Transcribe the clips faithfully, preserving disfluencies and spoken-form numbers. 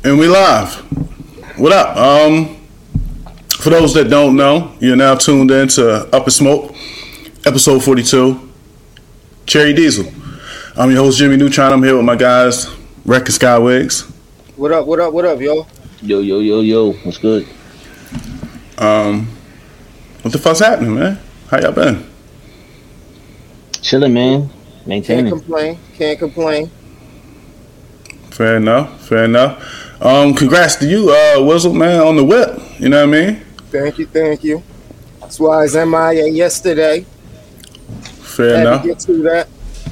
And we live. What up? Um, for those that don't know, you're now tuned in to Up in Smoke, episode forty-two, Cherry Diesel. I'm your host, Jimmy Neutron. I'm here with my guys, Wreck and Skywigs. What up, what up, what up, yo? Yo, yo, yo, yo. What's good? Um, what the fuck's happening, man? How y'all been? Chilling, man. Maintaining. Can't complain, can't complain. Fair enough, fair enough. Um, congrats to you, uh, Wizzle, man, on the whip. You know what I mean? Thank you, thank you. That's why I was M I A yesterday. Fair Had enough. to get to that.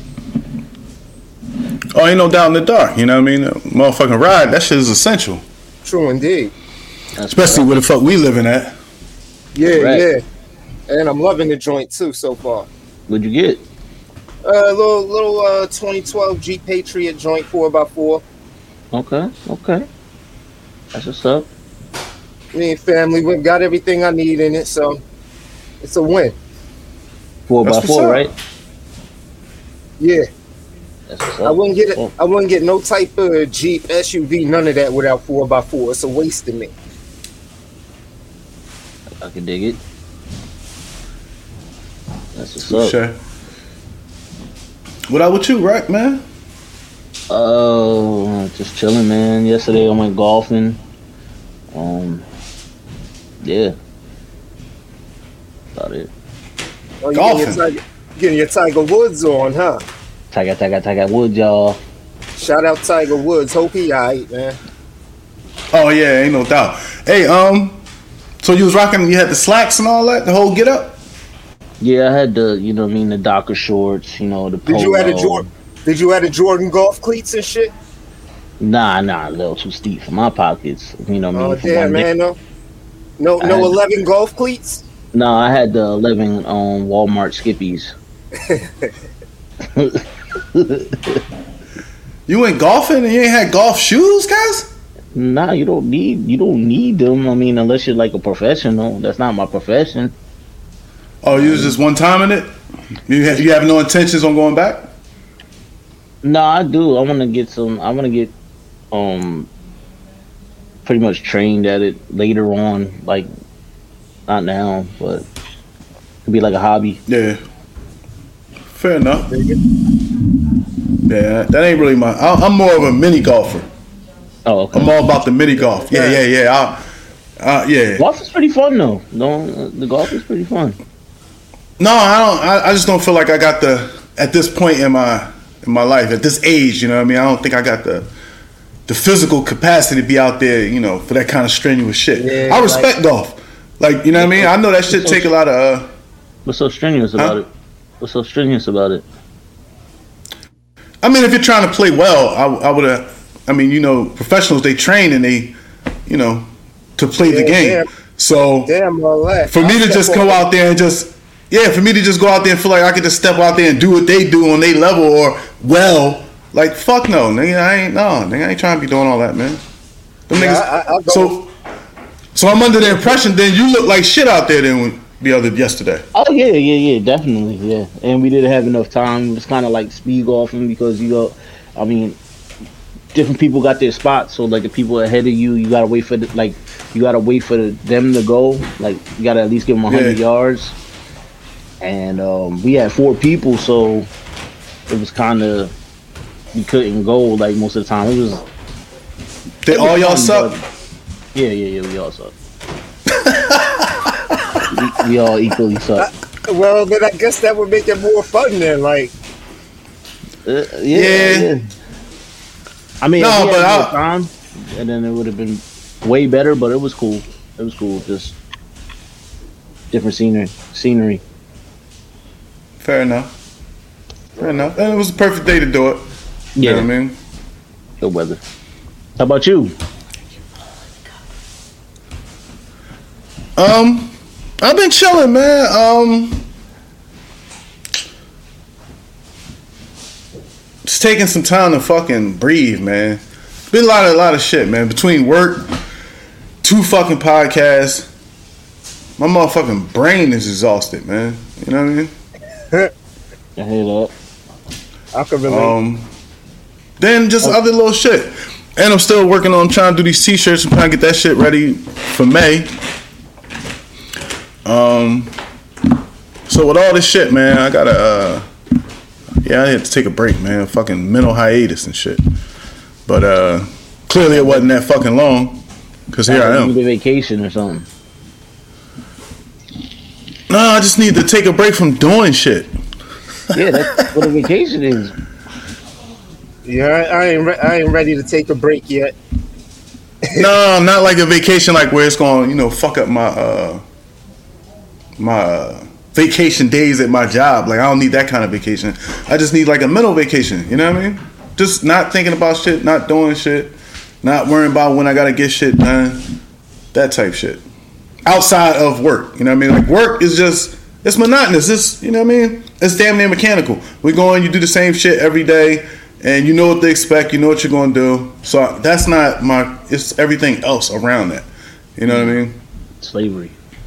Oh, ain't no doubt in the dark. You know what I mean? A motherfucking ride, that shit is essential. True indeed. That's Especially where the fuck we living at. Yeah, Correct. yeah. And I'm loving the joint too so far. What'd you get? A uh, little little uh, twenty twelve Jeep Patriot joint four by four. Okay, okay. That's what's up. Me and family, we got everything I need in it, so it's a win. Four That's by what's four, up. right? Yeah, That's what's I up. wouldn't get it. Oh, I wouldn't get no type of Jeep S U V, none of that without four by four. It's a waste to me. I can dig it. That's what's up. Sure. What up with you, right, man? Oh, just chilling, man. Yesterday I went golfing. Um, yeah. About it. Oh, you Golfing. Getting your, Tiger, getting your Tiger Woods on, huh? Tiger, tiger, tiger wood, y'all. Shout out Tiger Woods. Hope he alright, man. Oh yeah, ain't no doubt. Hey, um, so you was rocking, you had the slacks and all that, the whole get up? Yeah, I had the, you know what I mean, the Docker shorts, you know, the polo. Did you add a Jordan? Did you add a Jordan golf cleats and shit? Nah, nah, a little too steep for my pockets. You know what I mean? Oh For damn, my man, no, no, I no had- eleven golf cleats. No, I had the eleven um, Walmart Skippies. You went golfing and you ain't had golf shoes, guys? Nah, you don't need you don't need them. I mean, unless you're like a professional. That's not my profession. Oh, you was just one time in it? You have, you have no intentions on going back? No, I do. I want to get some. I want to get um pretty much trained at it later on. Like not now, but it'd be like a hobby. Yeah. Fair enough. Yeah, that ain't really my. I, I'm more of a mini golfer. Oh, okay. I'm all about the mini golf. Yeah, yeah, yeah. I, uh, yeah. Golf is pretty fun though. No, the golf is pretty fun. No, I don't. I, I just don't feel like I got the at this point in my in my life at this age. You know what I mean? I don't think I got the the physical capacity to be out there. You know, for that kind of strenuous shit. Yeah, I respect like- golf. Like, you know what I mean? I know that shit take a lot of. Uh, What's so strenuous about it? What's so strenuous about it? I mean, if you're trying to play well, I, I would have. I mean, you know, professionals they train and they, you know, to play the Yeah, game. damn. So Damn, all that. for me I'll to step just on go that. out there and just yeah, for me to just go out there and feel like I could just step out there and do what they do on their level or well, like fuck no, nigga, I ain't no, nigga, I ain't trying to be doing all that, man. Them Yeah, niggas, I- I- I'll go. so, so I'm under the impression then you look like shit out there then the other yesterday. Oh yeah, yeah, yeah, definitely, yeah. And we didn't have enough time. It was kind of like speed golfing because you go, I mean, different people got their spots. So like the people ahead of you, you gotta wait for the, like you gotta wait for the, them to go. Like you gotta at least give them a hundred Yeah. yards. And um, we had four people, so it was kind of we couldn't go like most of the time. It was They it was all y'all fun, suck. but- Yeah, yeah, yeah. We all suck. we, we all equally suck. Well, then I guess that would make it more fun then. Like, Uh, yeah, Yeah. yeah. I mean, No, if we but had I- more time, and then it would have been way better. But it was cool. It was cool. Just different scenery. Scenery. Fair enough. Fair enough. And it was a perfect day to do it. You Yeah. know what I mean? Good weather. How about you? Um, I've been chilling, man. Um, just taking some time to fucking breathe, man. Been a lot of a lot of shit, man. Between work, two fucking podcasts, my motherfucking brain is exhausted, man. You know what I mean? I hear that. I could relate. Um, then just other little shit. And I'm still working on trying to do these t-shirts and trying to get that shit ready for May. Um, so with all this shit, man, I gotta, uh, yeah, I had to take a break, man. Fucking mental hiatus and shit. But uh, clearly it wasn't that fucking long, cause here I am. You need a vacation or something. No, I just need to take a break from doing shit. Yeah, that's what a vacation is. Yeah, I, I ain't re- I ain't ready to take a break yet. No, not like a vacation, like where it's going, you know, fuck up my uh, my uh, vacation days at my job. Like I don't need that kind of vacation. I just need like a mental vacation. You know what I mean? Just not thinking about shit, not doing shit, not worrying about when I gotta get shit done. That type shit. Outside of work, you know what I mean? Like work is just it's monotonous. It's you know what I mean? It's damn near mechanical. We go in, you do the same shit every day. And you know what they expect, you know what you're gonna do. So that's not my. It's everything else around that. You know what I mean? Slavery.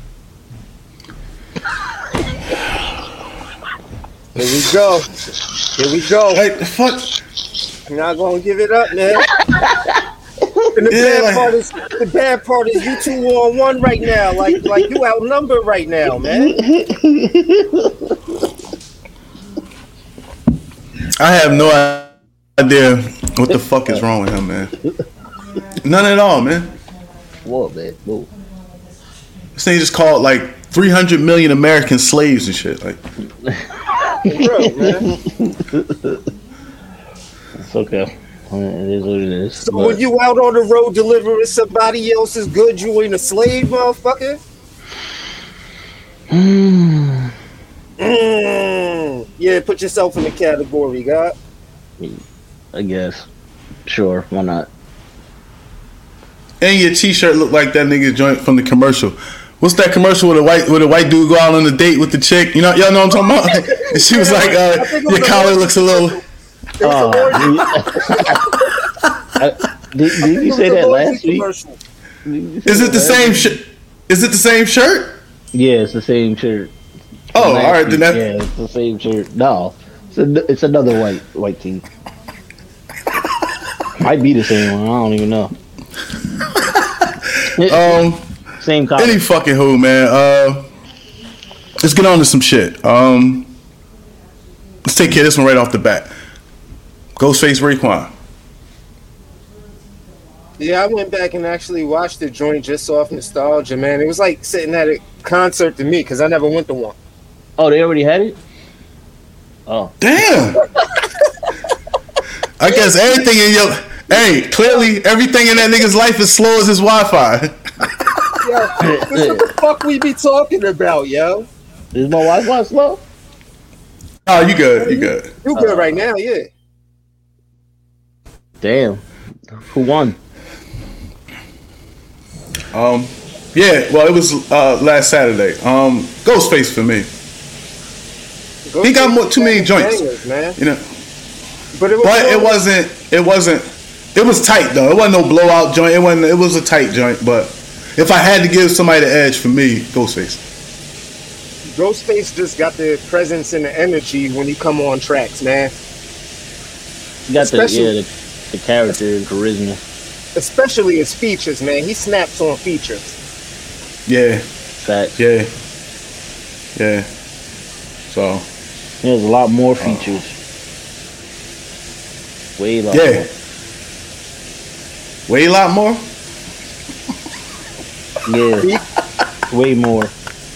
Here we go. Here we go. Hey, fuck. I'm not gonna give it up, man. And the Yeah, bad like- part is the bad part is you two on one right now. Like like you outnumbered right now, man. I have no idea what the fuck is wrong with him, man. None at all, man. What, man? Whoa. This thing just called like three hundred million American slaves and shit. Like, Bro, man. It's okay. It is what it is. So But when you out on the road delivering somebody else's goods, you ain't a slave, motherfucker? Mm. Yeah, put yourself in the category, God. I guess. Sure, why not? and your t-shirt look like that nigga joint from the commercial. What's that commercial with a white with a white dude go out on a date with the chick? You know, y'all know what I'm talking about. And she was like, uh, "Your collar looks a little." Oh, I, did, did you say that last week? Is it the same shirt? Is it the same shirt? Yeah, it's the same shirt. Oh, Last all right, then week, that. yeah, it's the same shirt. No, it's, a, it's another white white tee. Might be the same one. I don't even know. Um, Same color. any fucking who, man. Uh, let's get on to some shit. Um, let's take care of this one right off the bat. Ghostface Raekwon. Yeah, I went back and actually watched the joint just off nostalgia, man. It was like sitting at a concert to me because I never went to one. Oh, they already had it? Oh. Damn. I guess everything in your hey, clearly everything in that nigga's life is slow as his Wi-Fi. Yo, this what the fuck we be talking about, yo? Is my Wi-Fi slow? Oh, you good? You good? You good right now, yeah. Damn. Who won? Um, yeah. Well, it was uh, last Saturday. Um, Ghostface for me. He got more, too many joints, Bangers, man. you know. But it was, But it wasn't. It wasn't. It was tight though. It wasn't no blowout joint. It wasn't. It was a tight joint. But if I had to give somebody the edge, for me, Ghostface. Ghostface just got the presence and the energy when he come on tracks, man. You got the, Especially- yeah, the, the character and charisma. Especially his features, man. He snaps on features. Yeah. Facts. Yeah. Yeah. So. There's a lot more features. Way lot Yeah. more. Way a lot more. Yeah. Way more.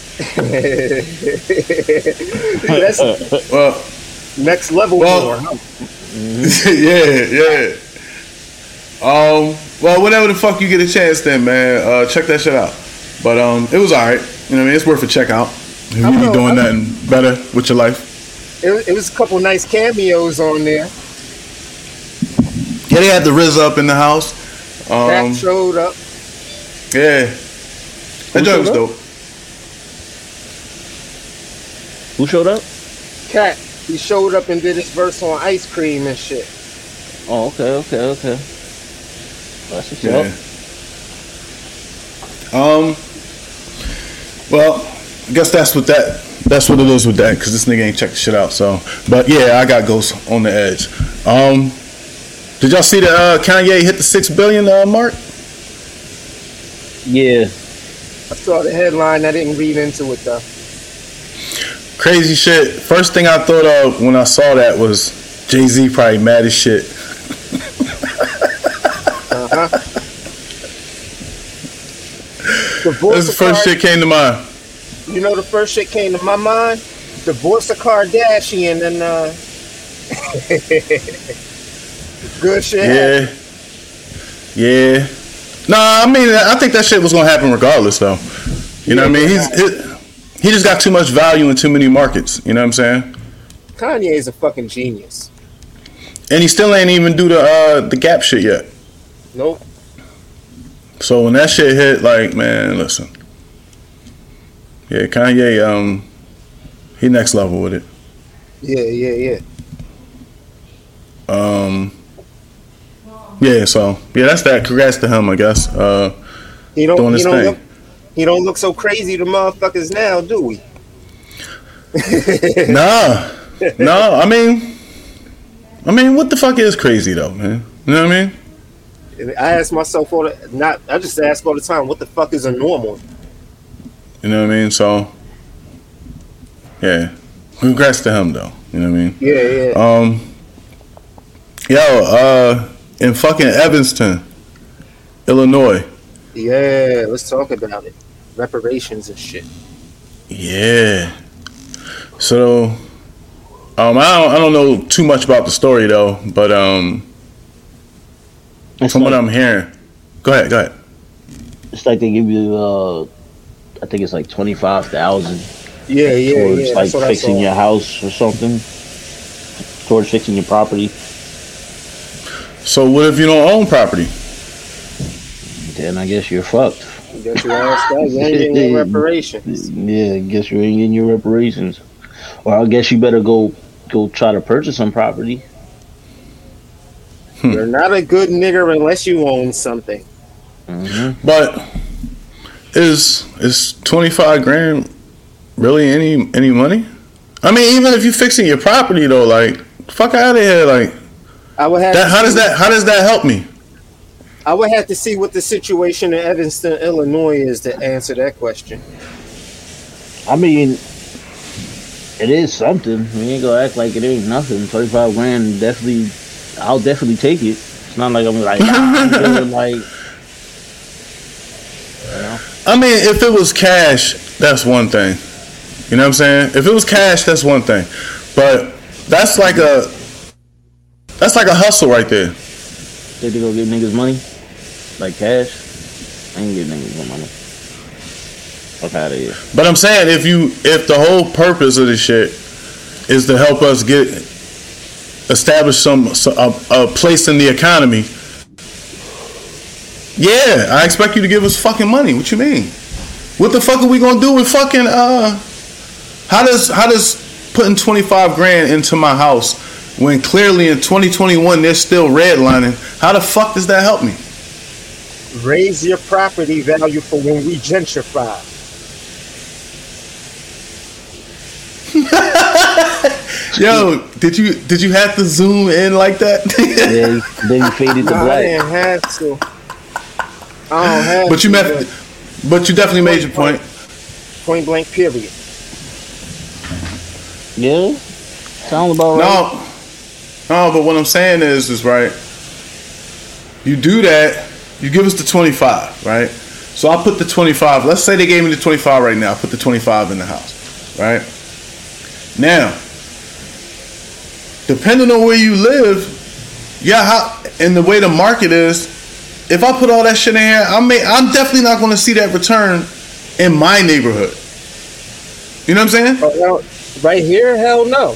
That's Well. next level Well- more. Huh? yeah. Yeah. Um. Well, whenever the fuck you get a chance, then man, uh, check that shit out. But um, it was alright. You know what I mean? It's worth a check out. If you I be know, doing I nothing better with your life. It, it was a couple nice cameos on there. Yeah, they had the Riz up in the house. Cat Um. showed up. Yeah. That joint was showed up? dope. Who showed up? Cat. He showed up and did his verse on Ice Cream and shit. Oh, okay, okay, okay. That's what's Yeah. up. Um. Well, I guess that's what that. That's what it is with that. Cause this nigga ain't checked the shit out. So, but yeah, I got Ghost on the edge. Um. Did y'all see the uh, Kanye hit the six billion uh, mark? Yeah. I saw the headline. I didn't read into it though. Crazy shit. First thing I thought of when I saw that was Jay-Z probably mad as shit. Uh-huh. That's the first shit came to mind. You know the first shit came to my mind? Divorce a Kardashian and uh good shit. Yeah. Yeah. Nah, I mean I think that shit was gonna happen regardless though. You know what I mean? He's it, he just got too much value in too many markets. You know what I'm saying? Kanye is a fucking genius. And he still ain't even do the uh, the Gap shit yet. Nope. So when that shit hit, like, man, listen. Yeah, Kanye, um, he next level with it. Yeah, yeah, yeah. Um, yeah, so yeah, that's that. Congrats to him, I guess. Uh, he don't, doing he his don't thing. look, he don't look so crazy to motherfuckers now, do we? Nah, no. I mean, I mean, what the fuck is crazy though, man? You know what I mean? I ask myself all the not. I just ask all the time, what the fuck is a normal? You know what I mean? So, yeah, congrats to him though. You know what I mean? Yeah, yeah. Um, yo, uh, in fucking Evanston, Illinois. Yeah, let's talk about it. Reparations and shit. Yeah. So, um, I don't, I don't know too much about the story though, but um, It's from like, what I'm hearing, go ahead, go ahead. it's like they give you, uh, I think it's like twenty five thousand Yeah, yeah, towards yeah. like That's what I fixing saw. your house or something, towards fixing your property. So, what if you don't own property? Then I guess you're fucked. I guess you asked that. You ain't getting no reparations. Yeah, I guess you ain't getting your reparations, or I guess you better go go try to purchase some property. You're not a good nigger unless you own something. Mm-hmm. But is is twenty five grand really any any money? I mean, even if you fixing your property though, like fuck out of here, like I would have. that. to How see- does that? How does that help me? I would have to see what the situation in Evanston, Illinois, is to answer that question. I mean, it is something. We ain't gonna act like it ain't nothing. Twenty five grand, definitely. I'll definitely take it. It's not like I'm like, nah, I'm doing like, you know. I mean, if it was cash, that's one thing. You know what I'm saying? If it was cash, that's one thing. But that's like a that's like a hustle right there. Think they gonna give niggas money, like cash? I ain't giving niggas no money. Fuck out of here. But I'm saying if you if the whole purpose of this shit is to help us get establish some, some a, a place in the economy, yeah, I expect you to give us fucking money. What you mean? What the fuck are we gonna do with fucking uh? How does how does putting twenty-five grand into my house when clearly in twenty twenty-one they're still redlining? How the fuck does that help me? Raise your property value for when we gentrify. Yo, did you did you have to zoom in like that? Yeah, then you faded to Nah, I black. didn't have to. I don't have But you to, met, but you definitely made your point. Point blank, period. Yeah, sounds about right. No, no, but what I'm saying is, is right. You do that, you give us the twenty-five, right? So I'll put the twenty-five. Let's say they gave me the twenty-five right now. I put the twenty-five in the house, right? Now, depending on where you live, yeah, how and the way the market is, if I put all that shit in here, I may, I'm definitely not going to see that return in my neighborhood. You know what I'm saying? Oh, hell, right here, hell no.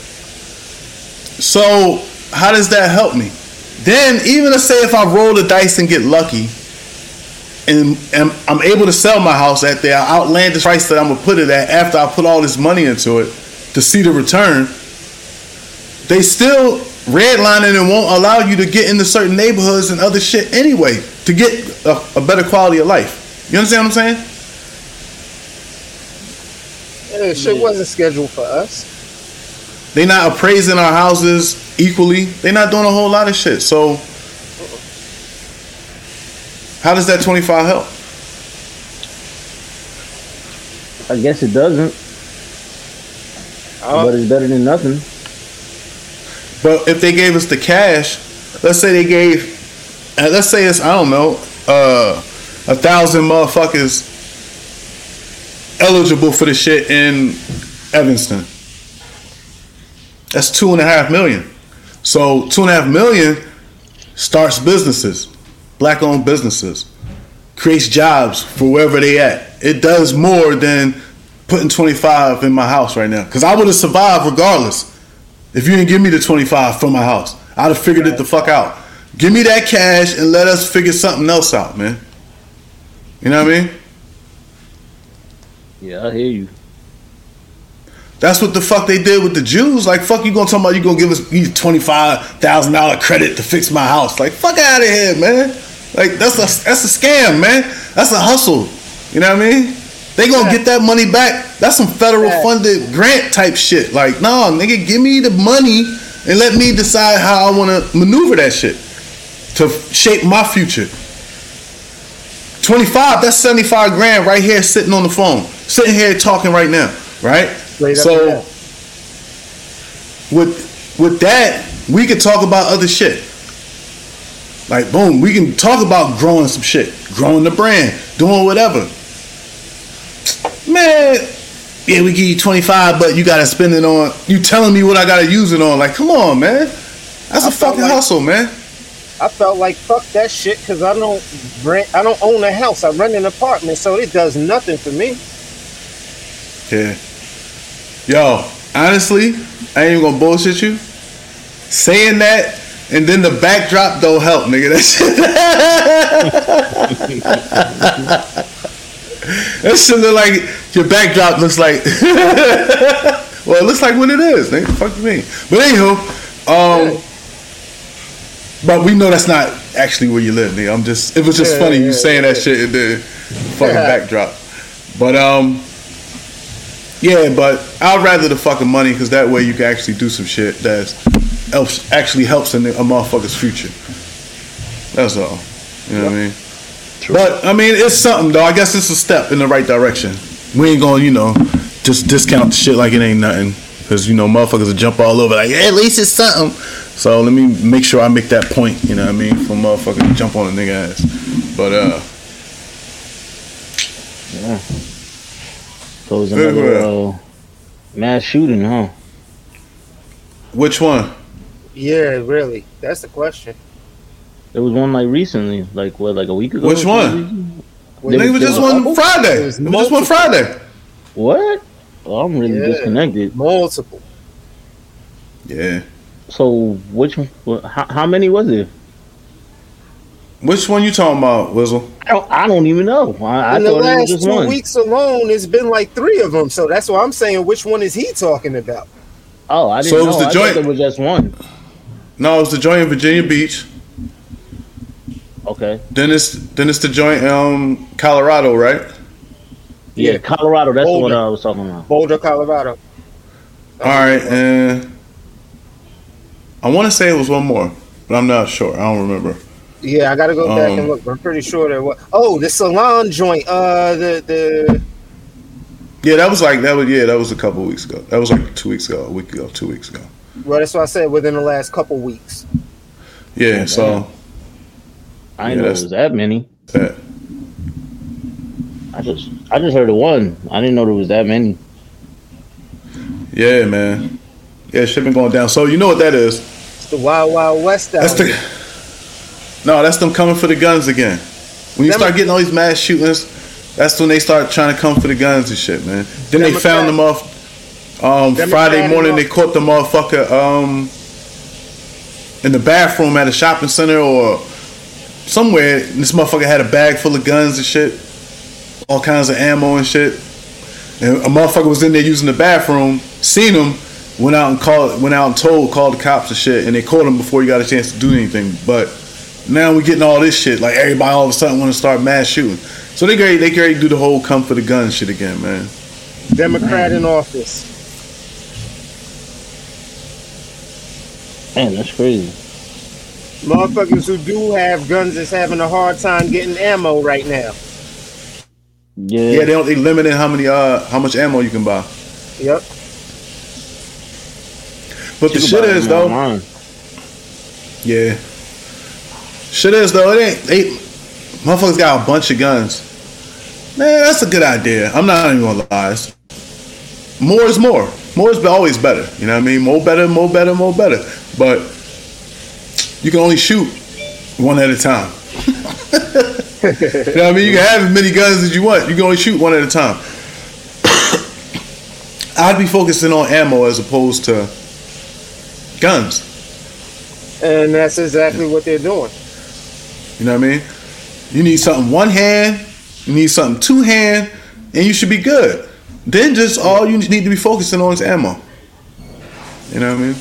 So how does that help me? Then even to say if I roll the dice and get lucky, and, and I'm able to sell my house at the outlandish price that I'm gonna put it at after I put all this money into it to see the return, they still redlining and won't allow you to get into certain neighborhoods and other shit anyway to get a, a better quality of life. You understand what I'm saying? Yeah, shit wasn't scheduled for us. They not appraising our houses equally. They not doing a whole lot of shit. So How does that twenty-five help? I guess it doesn't, Oh, but it's better than nothing. But if they gave us the cash, let's say they gave, uh, let's say it's, I don't know, uh, a thousand motherfuckers eligible for the shit in Evanston. That's two and a half million. So two and a half million starts businesses, black owned businesses, creates jobs for wherever they at. It does more than putting twenty-five in my house right now. Cause I would have survived regardless. If you didn't give me the twenty-five from my house, I'd have figured it the fuck out. Give me that cash and let us figure something else out, man. You know what I mean? Yeah, I hear you. That's what the fuck they did with the Jews. Like, fuck you gonna talk about you gonna give us twenty-five thousand dollars credit to fix my house. Like, fuck out of here, man. Like, that's a, that's a scam, man. That's a hustle. You know what I mean? They gonna Yeah. get that money back. That's some federal Yeah. funded grant type shit. Like, nah, nigga, give me the money and let me decide how I wanna maneuver that shit to shape my future. twenty-five, that's seventy-five grand right here sitting on the phone. Sitting here talking right now, right? Straight up So and down. with with that, we could talk about other shit. Like, boom, we can talk about growing some shit, growing the brand, doing whatever. Man, yeah, we give you twenty-five, but you gotta spend it on. You telling me what I gotta use it on? Like, come on, man. That's I a felt fucking like- hustle, man. I felt like fuck that shit because I don't rent. I don't own a house. I rent an apartment, so it does nothing for me. Yeah. Yo, honestly, I ain't even gonna bullshit you. Saying that and then the backdrop don't help, nigga. That shit. That shit look like your backdrop looks like. Well, it looks like what it is, nigga. Fuck you mean? But anywho, um, but we know that's not actually where you live, nigga. I'm just. It was just Yeah, funny you yeah, saying that yeah. shit and then fucking Yeah. backdrop. But um. Yeah, but I'd rather the fucking money because that way you can actually do some shit that helps, actually helps in a motherfucker's future. That's all. You know what I mean? But I mean, it's something though. I guess it's a step in the right direction. We ain't gonna, you know, just discount the shit like it ain't nothing because you know motherfuckers will jump all over like, yeah, at least it's something. So let me make sure I make that point. You know what I mean? For motherfuckers to jump on a nigga ass. But uh. Yeah. So it was another uh, mass shooting, huh? Which one? Yeah, really. That's the question. There was one like recently, like what, like a week ago? Which or one? something? Well, Nigga, it was there just was one multiple. Friday. It It was was just one multiple. Friday. What? Oh, I'm really Yeah. disconnected. Multiple. Yeah. So which one? What, how, how many was it? Which one you talking about, Wizzle? I don't, I don't even know. I, I In the thought it was last just two one. weeks alone, it's been like three of them. So that's why I'm saying, which one is he talking about? Oh, I didn't So it know. was the I joint- thought it was just one. No, it's the joint in Virginia Beach. Okay. Then it's then it's the joint um Colorado, right? Yeah, Yeah. Colorado. That's the one Boulder. I was talking about. Boulder, Colorado. All right, and I want to say it was one more, but I'm not sure. I don't remember. Yeah, I gotta go back Um, and look. But I'm pretty sure there was. Oh, the salon joint. Uh, the the. Yeah, that was like that was yeah that was a couple weeks ago. That was like two weeks ago, a week ago, two weeks ago. Well, that's what I said. Within the last couple weeks. Yeah, so I Yeah, didn't know it that's- was that many. that. I just I just heard of one. I didn't know there was that many. Yeah, man. Yeah, shit been going down. So you know what that is? It's the Wild Wild West out That's the here. no. That's them coming for the guns again. When you Them- start getting all these mass shootings, that's when they start trying to come for the guns and shit, man. Then they found them off. Um, Democrat Friday and morning, all- they caught the motherfucker um, in the bathroom at a shopping center or somewhere. This motherfucker had a bag full of guns and shit, all kinds of ammo and shit. And a motherfucker was in there using the bathroom, seen him, went out and called, went out and told, called the cops and shit, and they caught him before he got a chance to do anything. But now we getting all this shit, like everybody all of a sudden want to start mass shooting. So they ready, they ready to do the whole come for the gun shit again, man. Democrat in office. Man, that's crazy. Motherfuckers who do have guns is having a hard time getting ammo right now. Yeah, Yeah, they don't. They limited how many uh how much ammo you can buy. Yep. But the You can shit buy is them though, online. yeah. Shit is though, it ain't. They motherfuckers got a bunch of guns. Man, that's a good idea. I'm not even gonna lie. It's- More is more. More is always better. You know what I mean? More better, more better, more better. But you can only shoot one at a time. You know what I mean? You can have as many guns as you want. You can only shoot one at a time. I'd be focusing on ammo as opposed to guns. And that's exactly what they're doing. You know what I mean? You need something one hand, you need something two hand, and you should be good. Then just all you need to be focusing on is ammo. You know what I mean?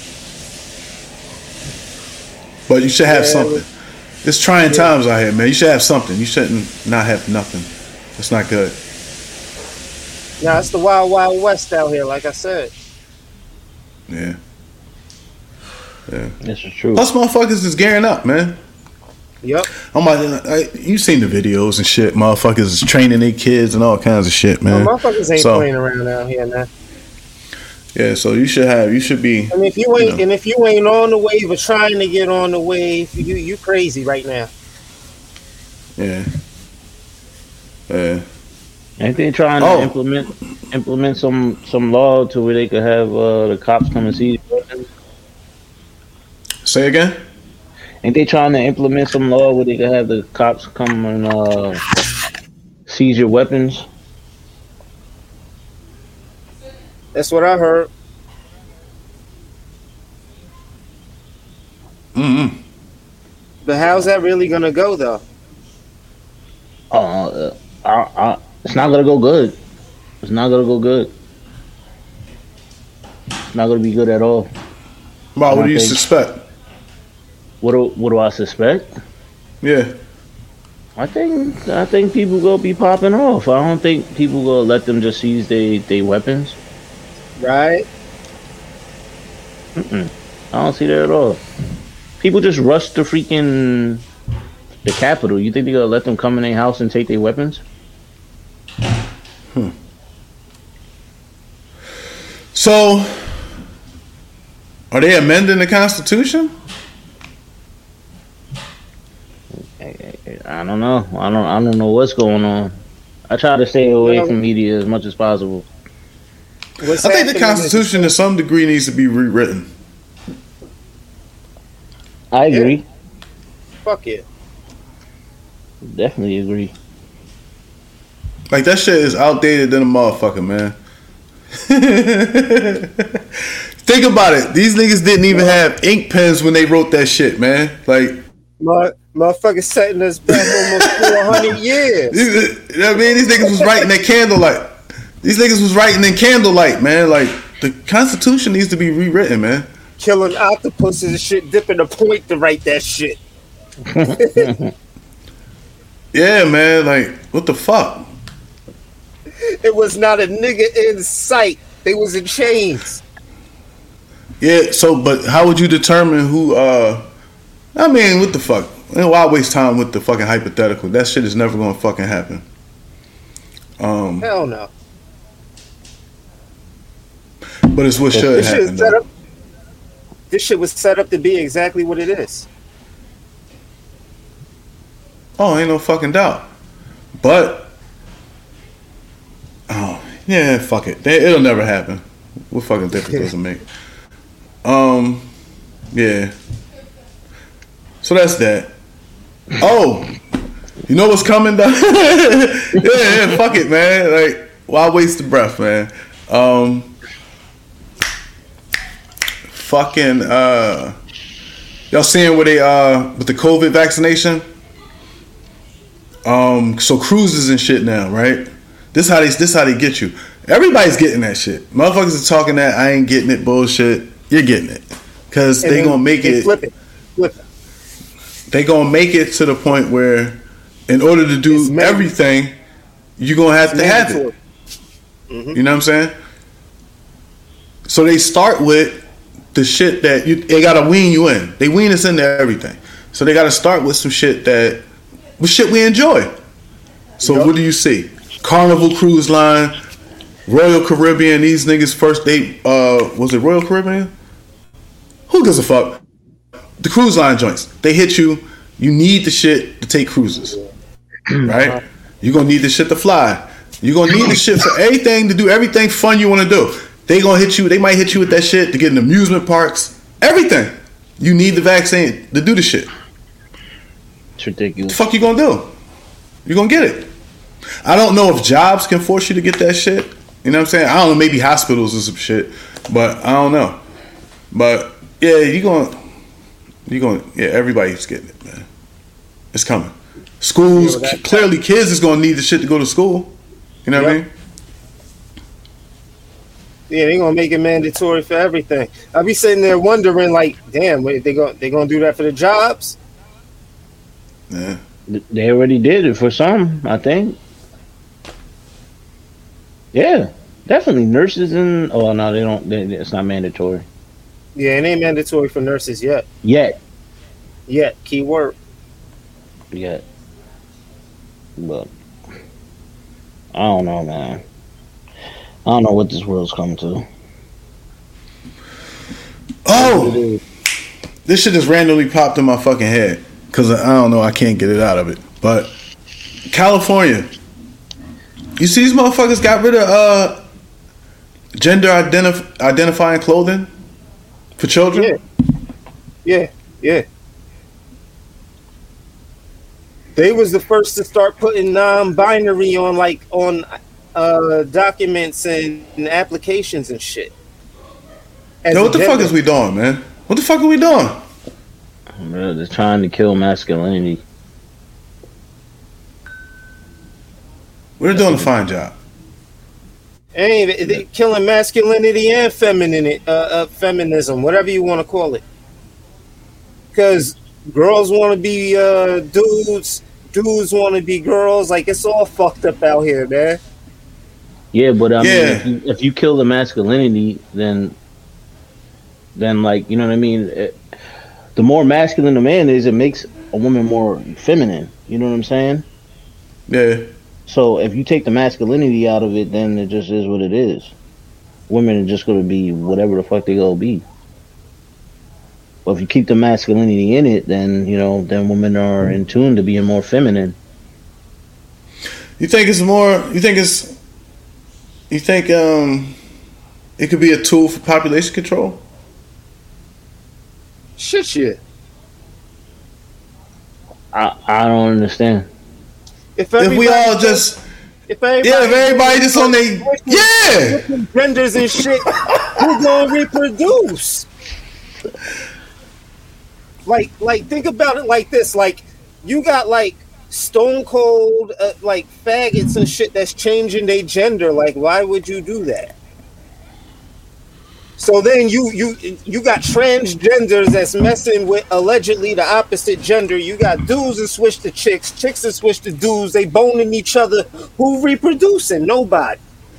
But you should have Yeah, something. It's trying yeah. times out here, man. You should have something. You shouldn't not have nothing. It's not good. Now it's the wild, wild west out here, like I said. Yeah. Yeah. This is true. Plus, motherfuckers is gearing up, man. Yep. I'm like, I, you seen the videos and shit. Motherfuckers is training their kids and all kinds of shit, man. Well, motherfuckers ain't So- playing around out here now. Yeah, so you should have. You should be. And if you ain't, know. and if you ain't on the wave or trying to get on the wave, you you crazy right now. Yeah. Yeah. Ain't they trying to Oh. implement implement some some law to where they could have uh, the cops come and see? Say again. Ain't they trying to implement some law where they could have the cops come and uh, seize your weapons? That's what I heard. Mm-mm. But how's that really gonna go though? Uh, I, I, it's not gonna go good. It's not gonna go good. It's not gonna be good at all. Wow, what I do you think- suspect? What do what do I suspect? Yeah. I think I think people gonna be popping off. I don't think people gonna let them just seize they they weapons. Right? Mm-mm. I don't see that at all. People just rush to freaking the Capitol. You think they gonna let them come in their house and take their weapons? So, are they amending the Constitution? I don't know. I don't. I don't know what's going on. I try to stay away Well- from media as much as possible. What's I think the happening is- Constitution, to some degree, needs to be rewritten. I agree. Fuck it. Definitely agree. Like, that shit is outdated than a motherfucker, man. Think about it. These niggas didn't even have ink pens when they wrote that shit, man. Like, Mother- Motherfuckers setting us back almost four hundred years. these- you know what I mean? These niggas was writing in candlelight. These niggas was writing in candlelight, man. Like, the Constitution needs to be rewritten, man. Killing octopuses and shit, dipping a point to write that shit. Yeah, man. Like, what the fuck? It was not a nigga in sight. They was in chains. Yeah, so, but how would you determine who, uh, I mean, what the fuck? Man, why waste time with the fucking hypothetical? That shit is never gonna fucking happen. Um, Hell no. but it's what should This shit, happen, is set though. up, this shit was set up to be exactly what it is. Oh, ain't no fucking doubt. But, oh, yeah, fuck it. They- It'll never happen. What fucking difference does it make? Um, yeah. So that's that. Oh, you know what's coming down? yeah, yeah, fuck it, man. Like, why waste the breath, man? Um, fucking, uh, y'all seeing where they, uh, with the COVID vaccination? Um, so cruises and shit now, right? This how they this how they get you. Everybody's getting that shit. Motherfuckers are talking that I ain't getting it bullshit. You're getting it because And they then gonna make they it. Flip it. Flip it. They gonna make it to the point where, in order to It's do mandatory. everything, you're gonna have to have it. Mandatory. You know what I'm saying? So they start with the shit that you they gotta wean you in. They wean us into everything. So they got to start with some shit that, with shit we enjoy. So yep. What do you see? Carnival Cruise Line, Royal Caribbean. These niggas first they uh was it Royal Caribbean? Who gives a fuck? The cruise line joints. They hit you. You need the shit to take cruises, right? You're gonna need the shit to fly. You're gonna need the shit for everything to do everything fun you want to do. They gonna hit you. They might hit you with that shit to get in amusement parks. Everything. You need the vaccine to do the shit. It's ridiculous. What the fuck you gonna do? You gonna get it. I don't know if jobs can force you to get that shit. You know what I'm saying? I don't know. Maybe hospitals or some shit, but I don't know. But yeah, you gonna, you gonna, yeah. Everybody's getting it, man. It's coming. Schools, yeah, well, clearly, kids is gonna need the shit to go to school. You know what yep. I mean? Yeah, they gonna make it mandatory for everything. I be sitting there wondering, like, damn, they gonna they gonna do that for the jobs? Yeah, they already did it for some, I think. Yeah, definitely nurses and oh no, they don't. They, it's not mandatory. Yeah, it ain't mandatory for nurses yet. Yet. Yet. Key word. Yet. But I don't know, man. I don't know what this world's come to. Oh, this shit just randomly popped in my fucking head because I don't know. I can't get it out of it. But California. You see these motherfuckers got rid of uh, gender identif- identifying clothing for children? Yeah. Yeah, yeah. They was the first to start putting non-binary on like on uh, documents and, and applications and shit. Yo, what the gender. fuck is we doing, man? What the fuck are we doing? Bro, they're trying to kill masculinity. We're doing a fine job. Ain't they killing masculinity and feminine, uh, uh, feminism, whatever you want to call it. Because girls want to be uh, dudes, dudes want to be girls. Like, it's all fucked up out here, man. Yeah, but I yeah. mean, if you, if you kill the masculinity, then, then like, you know what I mean? It, the more masculine a man is, it makes a woman more feminine. You know what I'm saying? Yeah. So if you take the masculinity out of it, then it just is what it is. Women are just going to be whatever the fuck they going to be. But if you keep the masculinity in it, then, you know, then women are in tune to being more feminine. You think it's more, you think it's, you think um, it could be a tool for population control? Shit, shit. I, I don't understand. If, if we all just, if everybody, yeah, if everybody just on they, yeah, genders and shit, who gonna reproduce? Like, like, think about it like this: like, you got like stone cold, uh, like faggots and shit that's changing their gender. Like, why would you do that? So then you you you got transgenders that's messing with allegedly the opposite gender. You got dudes that switch to chicks, chicks that switch to dudes. They boning each other. Who reproducing? Nobody.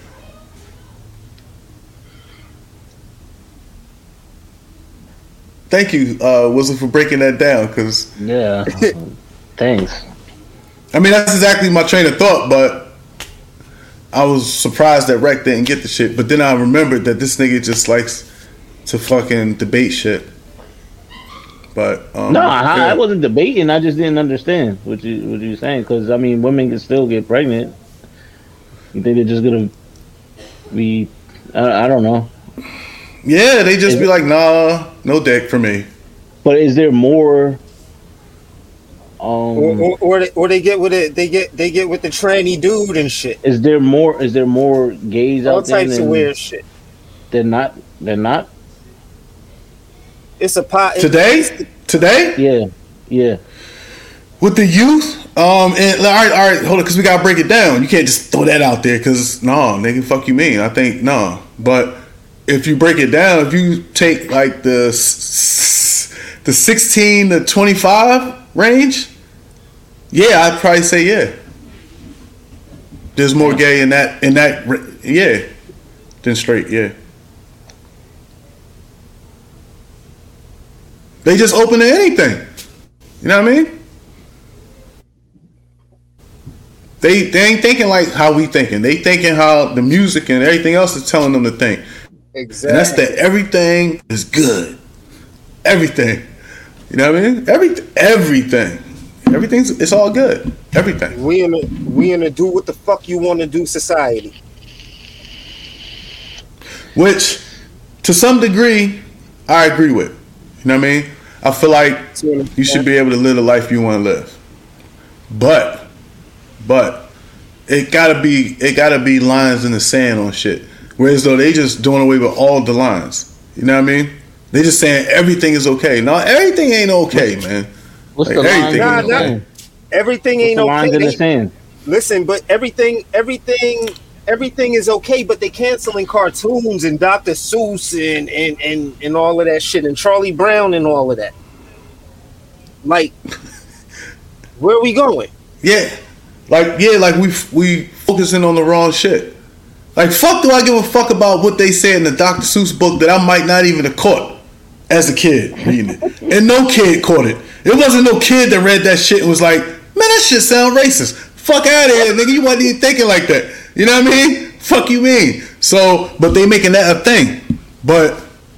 Thank you, uh, Wilson, for breaking that down. Cause yeah, thanks. I mean, that's exactly my train of thought, but I was surprised that Rec didn't get the shit, but then I remembered that this nigga just likes to fucking debate shit. But um, no, I, yeah. I wasn't debating. I just didn't understand what you what you were saying. Because I mean, women can still get pregnant. You think they're just gonna be? I, I don't know. Yeah, they just is be it, like, nah, no dick for me. But is there more? Um, or, or, or, they, or they get with it. They get they get with the tranny dude and shit. Is there more? Is there more gays All out there? All types than, of weird shit. They're not. They're not. It's a pot today. Today. Yeah. Yeah. With the youth. Um. And all right. All right. Hold on, because we gotta break it down. You can't just throw that out there. Because no, nigga, fuck you mean. I think no. But if you break it down, if you take like the the sixteen to twenty-five range. Yeah, I'd probably say yeah. There's more gay in that in that yeah than straight, yeah. They just open to anything. You know what I mean? They they ain't thinking like how we thinking. They thinking how the music and everything else is telling them to think. Exactly. And that's that everything is good. Everything. You know what I mean? Every everything. Everything's it's all good. Everything. We in a we in a do what the fuck you want to do society. Which, to some degree, I agree with. You know what I mean? I feel like you should be able to live the life you want to live. But, but, it gotta be it gotta be lines in the sand on shit. Whereas though they just doing away with all the lines. You know what I mean? They just saying everything is okay. No, everything ain't okay, man. What's like, the line? Everything, Nah, ain't nah, okay. everything What's ain't the lines okay. in the They- sand? Listen, but everything, everything, everything is okay. But they canceling cartoons and Doctor Seuss and and and and all of that shit and Charlie Brown and all of that. Like, where are we going? Yeah, like yeah, like we we focusing on the wrong shit. Like fuck, do I give a fuck about what they said in the Doctor Seuss book that I might not even have caught as a kid reading it, and no kid caught it. It wasn't no kid that read that shit and was like, man, that shit sound racist. Fuck out of here, nigga. You wasn't even thinking like that. You know what I mean? Fuck you mean? So, but they making that a thing. But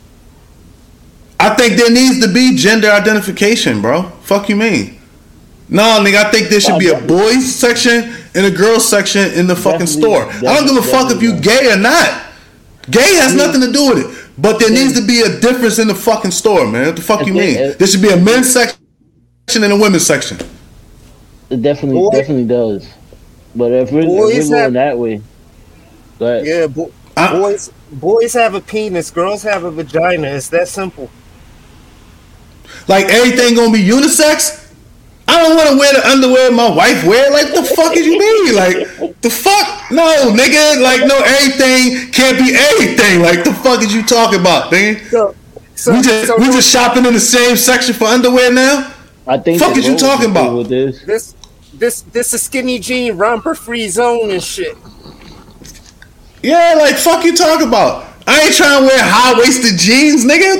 I think there needs to be gender identification, bro. Fuck you mean? No, nigga, I think there should be a boys section and a girls section in the fucking store. I don't give a fuck if you gay or not. Gay has nothing to do with it. But there needs to be a difference in the fucking store, man. What the fuck you mean? There should be a men's section and a women's section. It definitely, Boy. definitely does. But if we're, if Boys we're going have- that way, but Yeah, bo- I- boys, boys have a penis, girls have a vagina. It's that simple. Like everything gonna be unisex? I don't want to wear the underwear my wife wear. Like the fuck is you mean? Like the fuck? No, nigga. Like no, everything can't be everything. Like the fuck is you talking about, nigga? So, so, We just so we just shopping in the same section for underwear now. I think Fuck that is you Rose talking cool about? with this? this, this, this is skinny jean romper free zone and shit. Yeah, like fuck you talking about. I ain't trying to wear high waisted jeans, nigga. What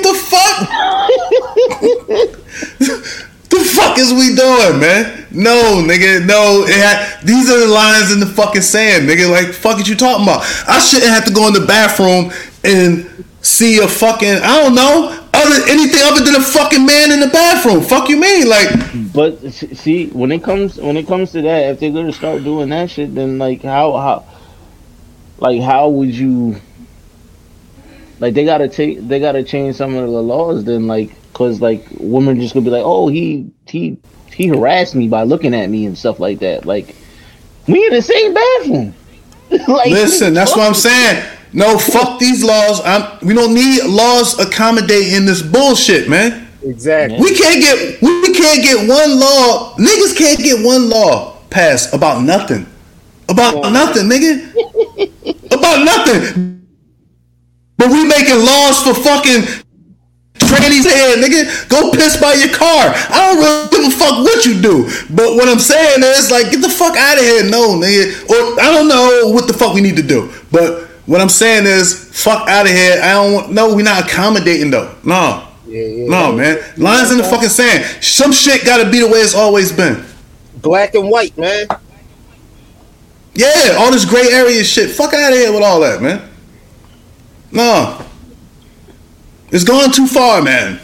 the fuck? The fuck is we doing, man? No, nigga, no. It had, these are the lines in the fucking sand, nigga. Like, fuck is you talking about? I shouldn't have to go in the bathroom and see a fucking, I don't know, other anything other than a fucking man in the bathroom. Fuck you mean? Like, But s- see, when it comes when it comes to that, if they're gonna start doing that shit, then like how how like how would you like they gotta take they gotta change some of the laws then like because like women just gonna be like, oh he he he harassed me by looking at me and stuff like that. Like we in the same bathroom. Like, listen, that's what I'm saying. No, fuck these laws. I'm, we don't need laws accommodating this bullshit, man. Exactly. We can't get we can't get one law. Niggas can't get one law passed about nothing. About nothing, nigga. About nothing. But we making laws for fucking trannies head, nigga. Go piss by your car. I don't really give a fuck what you do. But what I'm saying is like get the fuck out of here, no, nigga. Or I don't know what the fuck we need to do. But what I'm saying is fuck out of here. I don't want no, we're not accommodating though. No. Yeah, yeah, No, yeah. man. Lines in the fucking sand. Some shit gotta be the way it's always been. Black and white, man. Yeah, all this gray area shit. Fuck out of here with all that, man. No. It's gone too far, man.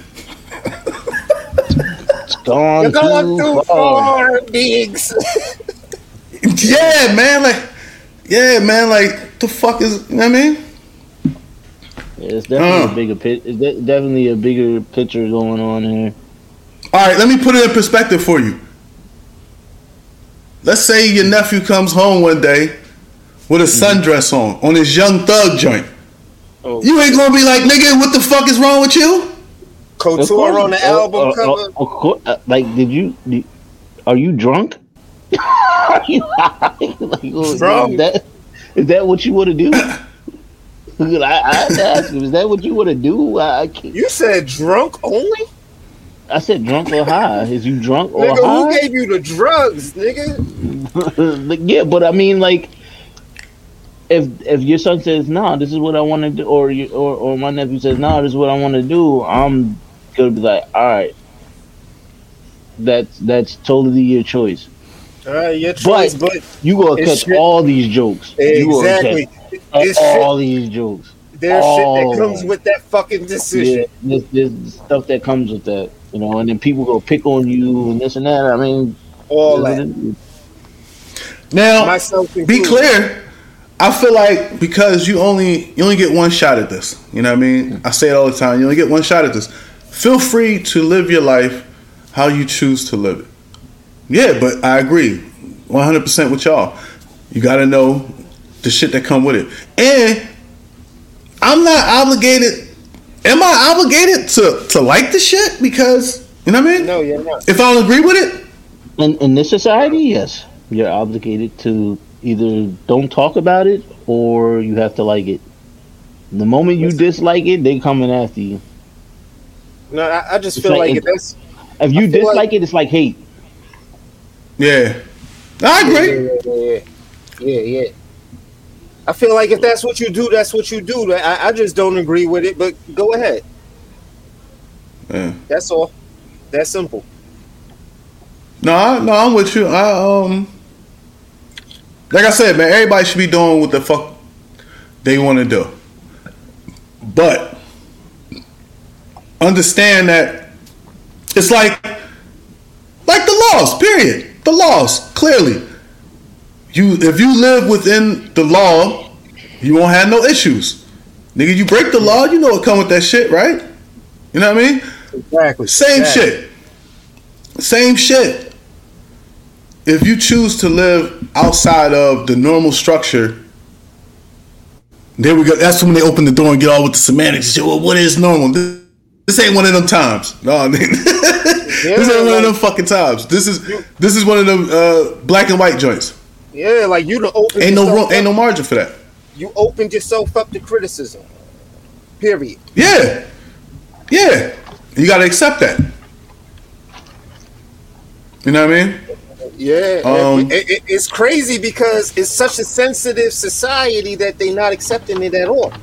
it's gone You're going too too far. far, Diggs. Yeah, man. Like, yeah, man. Like, the fuck is, you know what I mean? Yeah, it's definitely Uh. a bigger pit. It's de- definitely a bigger picture going on here. All right, let me put it in perspective for you. Let's say your nephew comes home one day with a sundress on, on his Young Thug joint. Oh. You ain't gonna be like, nigga, what the fuck is wrong with you? Of Couture course. on the Uh, album uh, cover. uh, of course, uh, like, did you? Did, are you drunk? Are you high? Like, oh, Drunk. Is that, is that what you want to do? I, I had to ask him, is that what you want to do? I, I, can't, You said drunk only? I said drunk or high. Is you drunk or Nigga, who high? gave you the drugs, nigga? Like, yeah, but I mean, like, if if your son says, "Nah, this is what I want to do," or you, or or my nephew says, "Nah, this is what I want to do," I'm gonna be like, "All right, that's that's totally your choice. All right, your choice, but, but you gonna catch shit. all these jokes. Exactly. It's all shit. these jokes. There's all shit that comes with that fucking decision. Yeah, there's, there's stuff that comes with that, you know, and then people go pick on you and this and that. I mean, all that. Now, Myself be clear. I feel like because you only you only get one shot at this. You know what I mean? I say it all the time. You only get one shot at this. Feel free to live your life how you choose to live it. Yeah, but I agree one hundred percent with y'all. You got to know the shit that come with it. And I'm not obligated. Am I obligated to, to like the shit? Because, you know what I mean? No, you're not. If I don't agree with it? In, in this society, yes. You're obligated to either don't talk about it or you have to like it. The moment you dislike it, they coming after you. No, I, I just it's feel like, like if that's... If you dislike like, it, it's like hate. Yeah. I agree. Yeah, yeah, yeah, yeah, yeah. I feel like if that's what you do, that's what you do. I, I just don't agree with it, but go ahead. Yeah. That's all. That's simple. No, I, no, I'm with you. I um, like I said, man, everybody should be doing what the fuck they want to do, but understand that it's like, like the laws. Period. The laws, clearly. You, if you live within the law, you won't have no issues. Nigga, you break the law, you know what come with that shit, right? You know what I mean? Exactly. Same exactly. shit. Same shit. If you choose to live outside of the normal structure, there we go. That's when they open the door and get all with the semantics and shit. Well, what is normal? This, this ain't one of them times. No, I mean, yeah, this ain't one of them fucking times. This is this is one of them uh, black and white joints. Yeah, like you to open. Ain't no room, ain't no margin for that. You opened yourself up to criticism. Period. Yeah, yeah. You got to accept that. You know what I mean? Yeah. Um, it, it, it's crazy because it's such a sensitive society that they're not accepting it at all.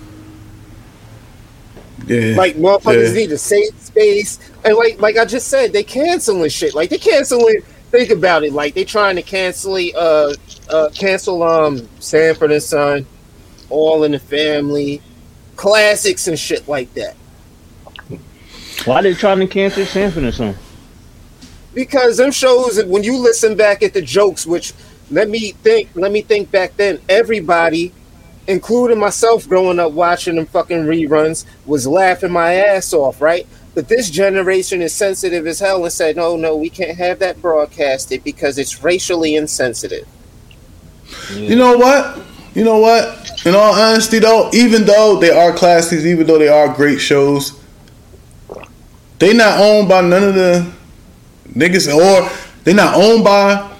Yeah. Like motherfuckers yeah. need a safe space, and like like I just said, they canceling shit. Like they canceling. Think about it. Like they trying to cancel, uh, uh, cancel um Sanford and Son, All in the Family, classics and shit like that. Why they trying to cancel Sanford and Son? Because them shows, when you listen back at the jokes, which let me think, let me think back then, everybody, including myself, growing up watching them fucking reruns, was laughing my ass off, right? But this generation is sensitive as hell and said, no, no, we can't have that broadcasted because it's racially insensitive. Yeah. You know what? You know what? In all honesty, though, even though they are classics, even though they are great shows, they not owned by none of the niggas, or they not owned by,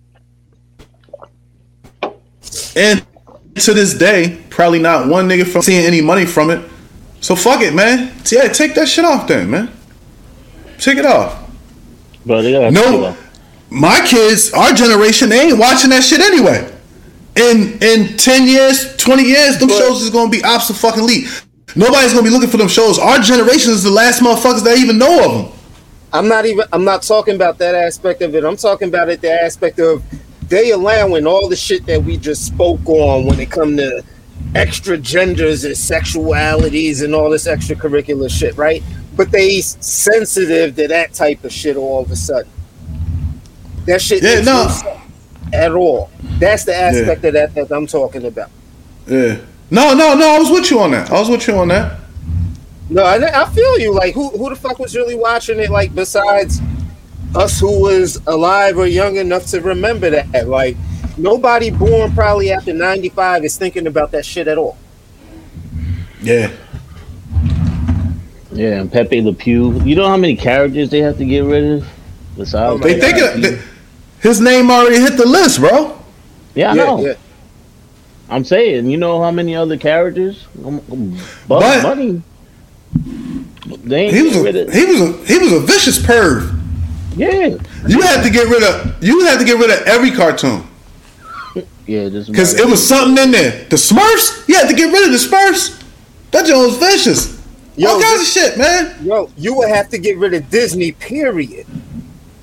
and to this day, probably not one nigga from seeing any money from it. So fuck it, man. Yeah, take that shit off then, man. Take it off. Bro, they gotta no, my kids, our generation, they ain't watching that shit anyway. In in ten years, twenty years, them but, shows is gonna be absolutely. Nobody's gonna be looking for them shows. Our generation is the last motherfuckers that even know of them. I'm not even. I'm not talking about that aspect of it. I'm talking about it, the aspect of they allowing all the shit that we just spoke on when it come to extra genders and sexualities and all this extracurricular shit, right? But they sensitive to that type of shit all of a sudden. That shit yeah, makes no. no sense at all. That's the aspect yeah. of that that I'm talking about. Yeah. No, no, no. I was with you on that. I was with you on that. No, I, I feel you. Like, who who the fuck was really watching it? Like, besides us who was alive or young enough to remember that. Like, nobody born probably after ninety-five is thinking about that shit at all. Yeah. Yeah, and Pepe Le Pew. You know how many characters they have to get rid of? Besides, oh they think it, they, his name already hit the list, bro. Yeah, I yeah, know. Yeah. I'm saying, you know how many other characters? But money. They ain't he was a, rid of. he was a he was a vicious perv. Yeah. You had to get rid of you had to get rid of every cartoon. Yeah, just because it was something in there. The Smurfs, you had to get rid of the Smurfs. That joint was vicious. Yo, all kinds this, of shit, man. Yo, you would have to get rid of Disney, period.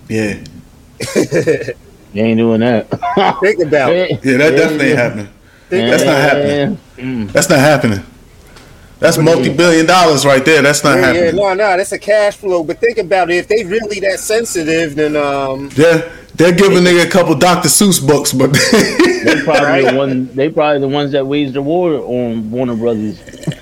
Yeah. You ain't doing that. Think about it. Yeah, that definitely ain't happening. Think That's about not it. happening. Mm. That's not happening. That's multi-billion dollars right there. That's not Yeah, yeah, happening. no, no, that's a cash flow. But think about it. If they really that sensitive, then um, They're, they're giving nigga a couple Doctor Seuss books, but They probably Right. the one. They probably the ones that waged the war on Warner Brothers.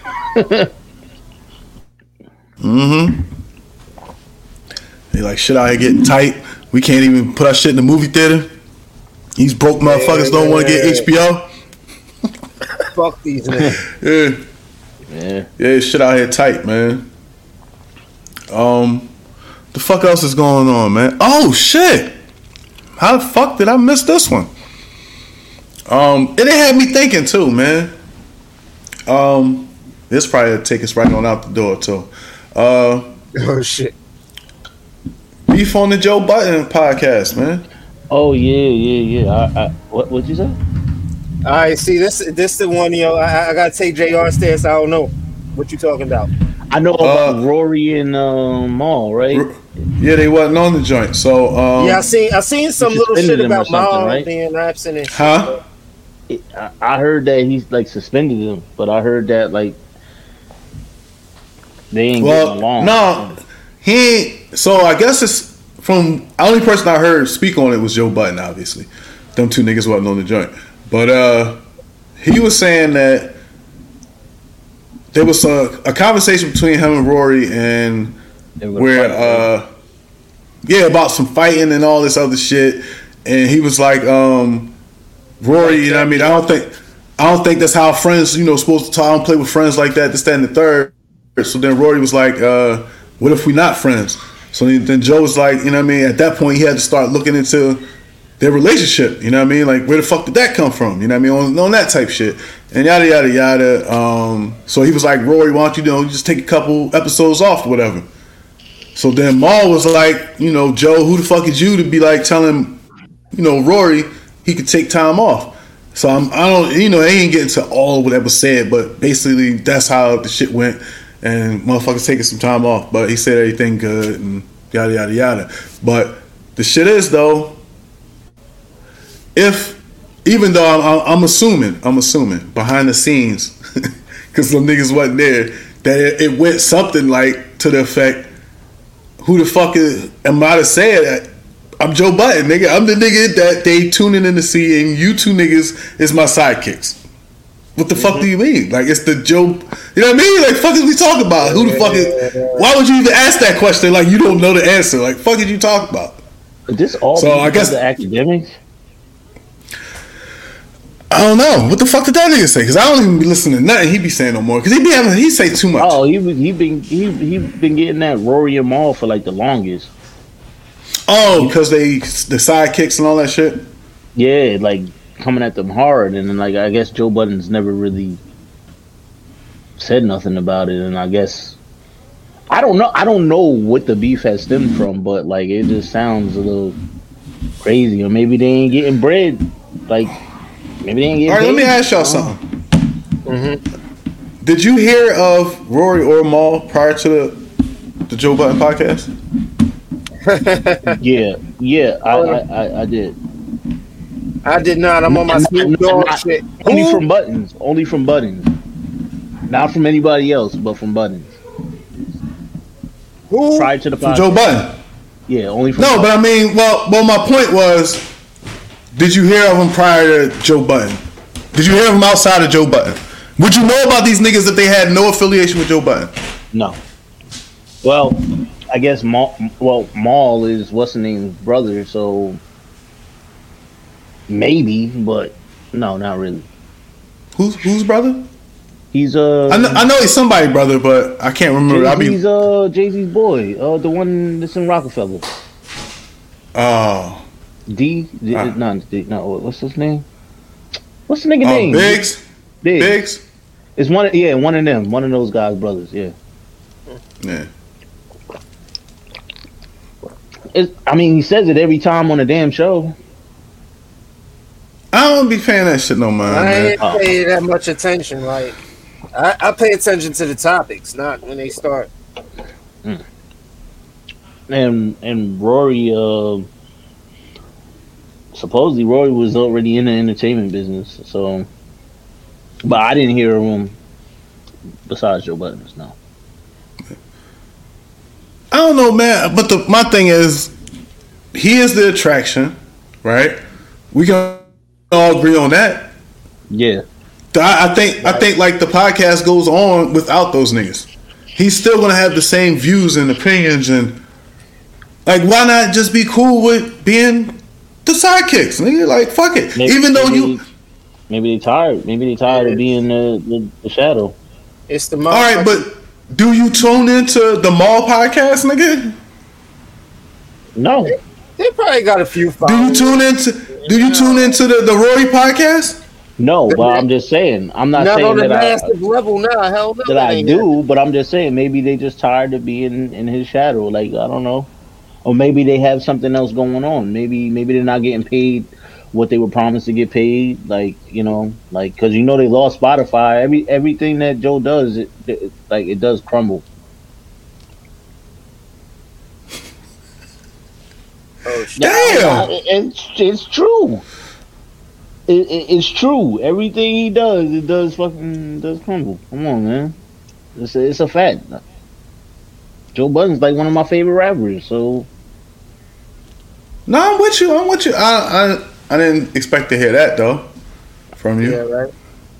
mm-hmm. They like shit out here getting tight. We can't even put our shit in the movie theater. These broke motherfuckers don't want to get H B O. fuck these niggas. Yeah. Yeah. Yeah, shit out here tight, man. Um, the fuck else is going on, man? Oh shit! How the fuck did I miss this one? Um, and it had me thinking too, man. Um, this probably take us right on out the door too. Uh, Oh shit. beef on the Joe Budden podcast, man. Oh yeah, yeah, yeah. I, I, what what'd you say? All right, see this this the one, you know. I, I gotta take J R stance. I don't know what you talking about. I know about Uh, Rory and um, Maul, right? Yeah, they wasn't on the joint, so um, Yeah, I seen I seen some You little suspended shit him or about something, Maul right? being absent and shit. huh? It, I, I heard that he's like suspended him, but I heard that like they ain't Well, getting along. no, he ain't. So I guess it's from the only person I heard speak on it was Joe Budden. Obviously, them two niggas wasn't on the joint, but uh, he was saying that there was a, a conversation between him and Rory, and They were where fighting, right? uh, yeah, about some fighting and all this other shit, and he was like, um, Rory, you know what I mean? I don't think. I don't think that's how friends, you know, supposed to talk. I don't play with friends like that, this, that, and the third. So then Rory was like, uh, what if we not friends? So then, then Joe was like, you know what I mean? At that point, he had to start looking into their relationship. You know what I mean? Like, where the fuck did that come from? You know what I mean? On, on that type shit. And yada, yada, yada. Um, so he was like, Rory, why don't you, you know, just take a couple episodes off or whatever. So then Maul was like, you know, Joe, who the fuck is you to be like telling, you know, Rory he could take time off? So I'm, I don't, you know, they ain't getting to all of what was said, but basically that's how the shit went. And motherfuckers taking some time off, but he said everything good and yada yada yada. But the shit is though, if even though I'm, I'm, I'm assuming, I'm assuming behind the scenes, because some niggas wasn't there, that it, it went something like to the effect, who the fuck is, am I to say it? I'm Joe Budden, nigga. I'm the nigga that they tuning in to see, and you two niggas is my sidekicks. What the mm-hmm. fuck do you mean? Like, it's the Joe, you know what I mean? Like, fuck is we talking about? Who the fuck is, why would you even ask that question? Like, you don't know the answer. Like, fuck did you talk about? Is this all so I guess the academics? I don't know. What the fuck did that nigga say? Because I don't even be listening to nothing he be saying no more. Because he be having, he say too much. Oh, he was he been he he been getting that Rory and Maul for like the longest. Oh, because they the sidekicks and all that shit. Yeah, like coming at them hard, and then like I guess Joe Budden's never really said nothing about it, and I guess I don't know. I don't know what the beef has stemmed from, but like it just sounds a little crazy, or maybe they ain't getting bread. Like maybe they ain't getting. All right, paid. let me ask y'all something. Mm-hmm. Did you hear of Rory or Maul prior to the the Joe Budden podcast? yeah, yeah, I, I, I, I did. I did not. I'm on my Snoop Dogg shit. Only Who? from Buttons. Only from Buttons. Not from anybody else, but from Buttons. Who? Prior to the From podcast. Joe Budden? Yeah, only from No, Buttons. but I mean, well, well, my point was, did you hear of him prior to Joe Budden? Did you hear of him outside of Joe Budden? Would you know about these niggas if they had no affiliation with Joe Budden? No. Well, I guess Maul, well, Maul is what's the name's brother, so maybe, but no, not really. Who's whose brother? He's uh, I know, I know he's somebody's brother, but I can't remember. I Jay-Z's, mean, uh, Jay-Z's boy, uh, the one that's in Rockefeller. oh, D, D Ah. not D, no, what's his name? What's the nigga oh, name? Biggs, Biggs. Biggs, It's one, of, yeah, one of them, one of those guys' brothers, yeah. yeah. It's, I mean, he says it every time on a damn show. I don't be paying that shit no mind, I man. ain't pay that much attention. Like, I, I pay attention to the topics, not when they start. and and Rory, uh, supposedly Rory was already in the entertainment business. So, but I didn't hear him besides Joe Buttons. No. I don't know, man. But the my thing is, he is the attraction, right? We can all agree on that. Yeah. I, I think I think like the podcast goes on without those niggas. He's still gonna have the same views and opinions, and like, why not just be cool with being the sidekicks, nigga? Like, fuck it. Maybe, Even though maybe, you, maybe they tired. Maybe they tired of being the, the, the shadow. It's the all right, but do you tune into the Mall podcast, nigga? No. They, they probably got a few followers. Do you tune into Do you tune into the, the Rory podcast? No, but I'm just saying. I'm not, not saying on the that I, massive level now. Hell no, that I ain't do, but I'm just saying maybe they just tired of being in his shadow. Like, I don't know, or maybe they have something else going on. Maybe maybe they're not getting paid what they were promised to get paid. Like, you know, like, because you know they lost Spotify. Every everything that Joe does, it, it like it does crumble. Oh, shit. Damn. It- it's it's true. It, it, it's true. Everything he does, it does fucking does crumble. Come on, man. It's a, it's a fact. Joe Budden's like one of my favorite rappers. So No, I'm with you. I'm with you. I I I didn't expect to hear that though from you. Yeah, right.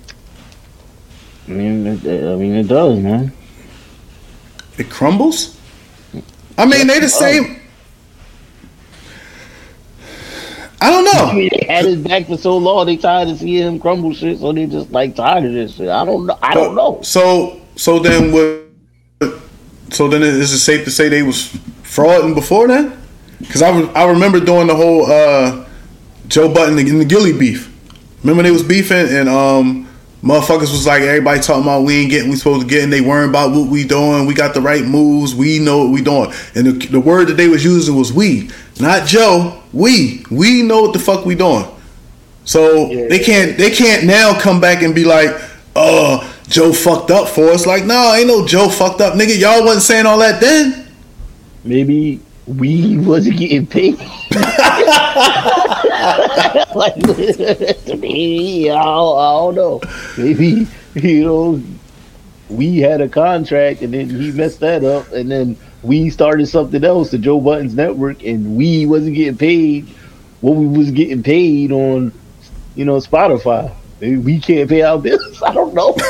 I mean, it, I mean, it does, man. It crumbles. I mean, they the same. I don't I know. mean, they had his back for so long. They tired of seeing him crumble shit, so they just like tired of this shit. I don't know. I don't know. So so then what? So then is it safe to say they was frauding before then? Because I, re- I remember doing the whole uh, Joe Budden and the Gilly beef. Remember they was beefing and um motherfuckers was like, everybody talking about we ain't getting we supposed to get, and they worrying about what we doing. We got the right moves. We know what we doing. And the, the word that they was using was we, not Joe. We we know what the fuck we doing. So Yeah. they can't they can't now come back and be like, oh, Joe fucked up for us. Like, no, ain't no Joe fucked up, nigga. Y'all wasn't saying all that then. Maybe we wasn't getting paid. Like, maybe, I don't, I don't know. Maybe, you know, we had a contract and then he messed that up, and then we started something else, the Joe Buttons Network, and we wasn't getting paid what we was getting paid on, you know, Spotify. Maybe we can't pay our bills. I don't know.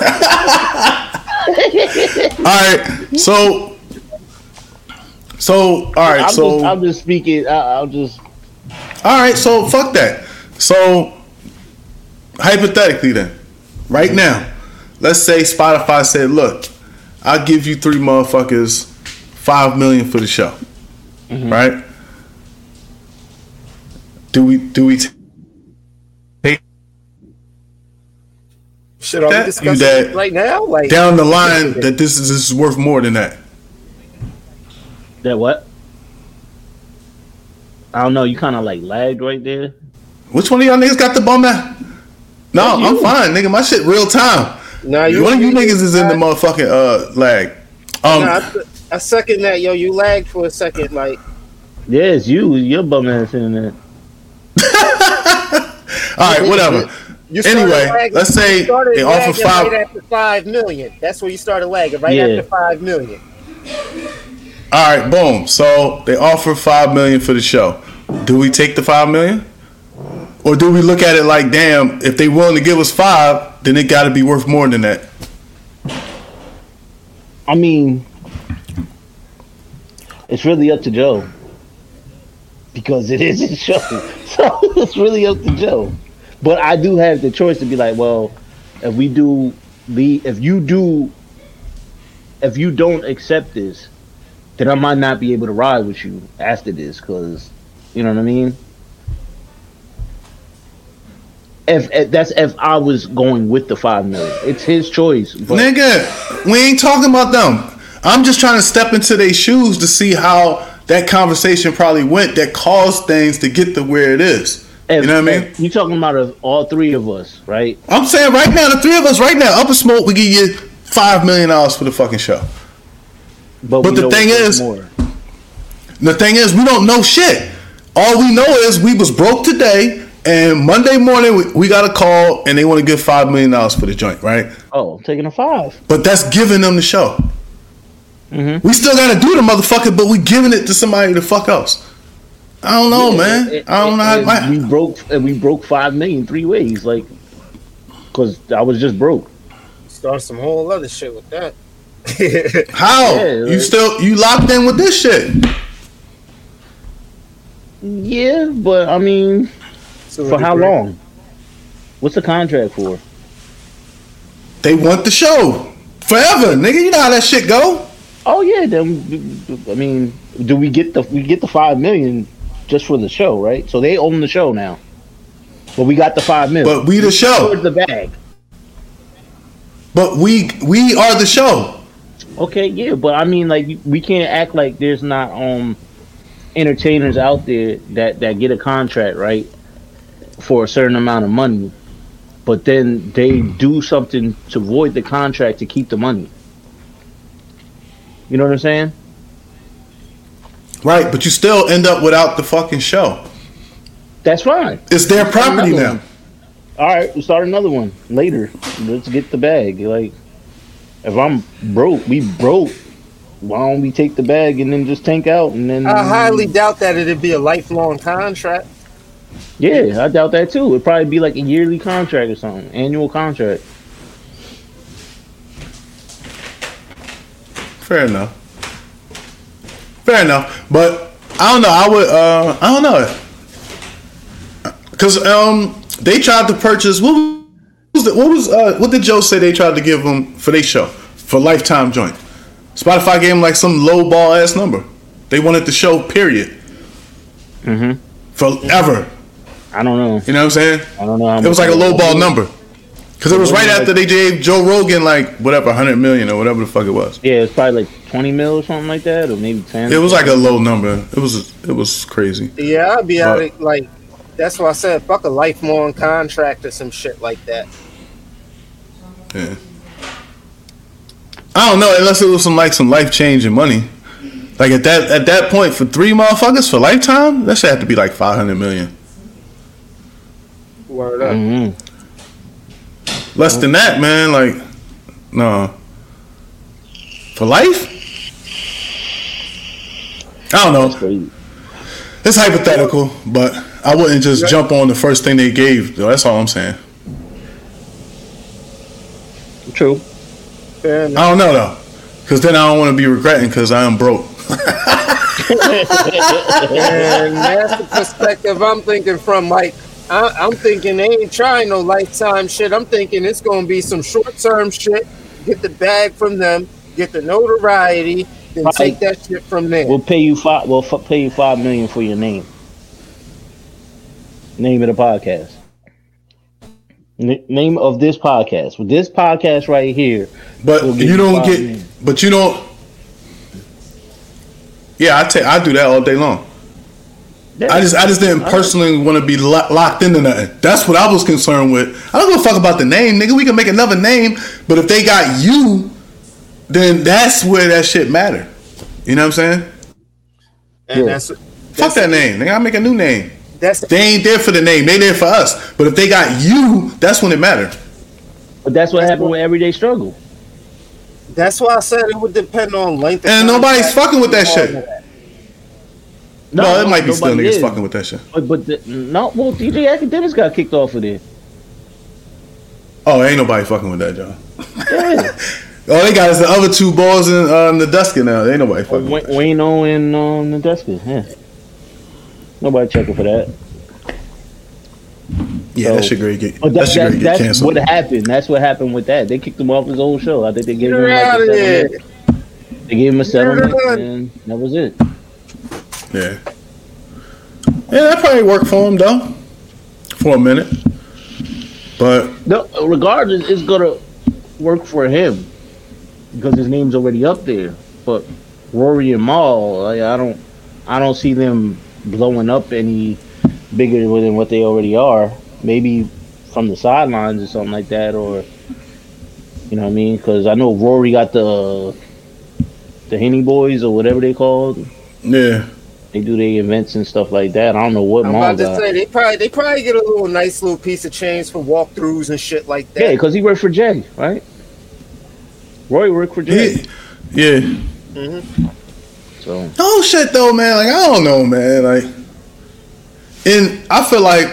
All right, so so all right, I'm, so just, I'm just speaking. I, I'll just. all right, so fuck that. So hypothetically, then, right now, let's say Spotify said, "Look, I'll give you three motherfuckers five million for the show." Mhm. Right? Do we do we take Shit, are That- we discussing you that- it right now? Like down the line that this is this is worth more than that? That what? I don't know. You kind of like lagged right there. Which one of y'all niggas got the bum out? No, You. I'm fine, nigga. My shit real time. Nah, you- One of you you- niggas is in the motherfucking uh lag. Um, Nah, I, I second that, yo. You lagged for a second, like. Yeah, it's you. Your bum ass in there. all right, whatever. You started Anyway, lagging- let's say you started they offer lagging five. right after five million. That's where you started lagging, right Yeah. after five million. All right, boom. So they offer five million for the show. Do we take the five million, or do we look at it like, damn, if they willing to give us five, then it got to be worth more than that? I mean, it's really up to Joe because it is his show. So it's really up to Joe. But I do have the choice to be like, well, if we do the, if you do, if you don't accept this, then I might not be able to ride with you after this, because, you know what I mean? If, if that's if I was going with the five million, it's his choice. But Nigga, we ain't talking about them. I'm just trying to step into their shoes to see how that conversation probably went that caused things to get to where it is. if, You know what I mean? if you talking about of all three of us, right? I'm saying right now, the three of us right now, Up in Smoke, we give you five million dollars for the fucking show. But, But we the know thing it's is- more. The thing is, we don't know shit. All we know is we was broke today, and Monday morning we, we got a call, and they want to give five million dollars for the joint, right? Oh, I'm taking a five. But that's giving them the show. Mm-hmm. We still gotta do the motherfucker, but we giving it to somebody the fuck else. I don't know, yeah, man. It, I don't know how. My, we broke, and we broke five million three ways, like, cause I was just broke. Start some whole other shit with that. How yeah, like, you still you locked in with this shit? Yeah, but I mean, so for how great. long? What's the contract for? They want the show forever, nigga. You know how that shit go. Oh yeah, then I mean, do we get the we get the five million just for the show, right? So they own the show now, but we got the five million. But we the show. The bag. But we we are the show. Okay, yeah, but I mean, like we can't act like there's not um entertainers out there that that get a contract, right, for a certain amount of money, but then they do something to void the contract to keep the money. You know what I'm saying? Right, but you still end up without the fucking show. That's fine. It's their property now. One. All right, we'll start another one later. Let's get the bag. Like, if I'm broke, we broke. Why don't we take the bag and then just tank out and then? I highly doubt that it'd be a lifelong contract. Yeah, I doubt that too. It'd probably be like a yearly contract or something, annual contract. Fair enough. Fair enough, but I don't know. I would. Uh, I don't know, because um, they tried to purchase. What was the, what was uh, what did Joe say they tried to give them for their show for Lifetime joint? Spotify gave them like some low ball ass number. They wanted the show, period. Mm-hmm. Forever. I don't know. You know what I'm saying? I don't know. How it was like a low ball number. Because it was right after they gave Joe Rogan like whatever, one hundred million or whatever the fuck it was. Yeah, it's probably like twenty mil or something like that, or maybe ten. It was like a low number. It was it was crazy. Yeah, I'd be out of, like, that's why I said fuck a lifelong contract or some shit like that. Yeah. I don't know, unless it was some like some life changing money. Like at that at that point for three motherfuckers for Lifetime, that should have to be like five hundred million. Word up. Mm-hmm. Less than that, man. Like, no. For life? I don't know. It's hypothetical, but I wouldn't just yeah. jump on the first thing they gave. Though. That's all I'm saying. True. Fair enough. I don't know though, because then I don't want to be regretting because I am broke. And that's the perspective I'm thinking from, Mike. I, I'm thinking they ain't trying no lifetime shit. I'm thinking it's going to be some short-term shit. Get the bag from them, get the notoriety, then right. take that shit from there. We'll pay you five. We'll f- pay you five million for your name. Name of the podcast. N- name of this podcast. With this podcast right here. But we'll you don't get. Million. But you don't. Yeah, I take. I do that all day long. Yeah. I just, I just didn't personally want to be lo- locked into nothing. That's what I was concerned with. I don't give a fuck about the name, nigga. We can make another name, but if they got you, then that's where that shit matter. You know what I'm saying? And yeah. that's, that's fuck that name. They gotta make a new name. That's they ain't there for the name. They there for us. But if they got you, that's when it matter. But that's what happened with Everyday Struggle. That's why I said it would depend on length. Of and nobody's fucking with that shit. That. No, no, it might be still niggas is. fucking with that shit. But, but the, no, well, D J Academics got kicked off of there. Oh, ain't nobody fucking with that, John. Yeah. All they got is the other two balls in uh, Nadeska now. Ain't nobody fucking oh, with that. Wayno and um, Nadeska, yeah. Nobody checking for that. Yeah, so, that shit great get, that, that shit great get that's canceled. What happened. That's what happened with that. They kicked him off his old show. I think they gave him like a settlement. They gave him a settlement, and that was it. Yeah. Yeah, that probably worked for him though, for a minute. But no, regardless, it's gonna work for him because his name's already up there. But Rory and Mal, like, I don't, I don't see them blowing up any bigger than what they already are. Maybe from the sidelines or something like that, or you know what I mean? Because I know Rory got the the Henny Boys or whatever they called. Yeah. They do their events and stuff like that. I don't know what I'm Maul about to got. say they probably they probably get a little nice little piece of change for walkthroughs and shit like that. Yeah, because he worked for Jay, right? Roy worked for Jay. Yeah. Mm-hmm. So Oh shit though, man. Like I don't know, man. Like, and I feel like,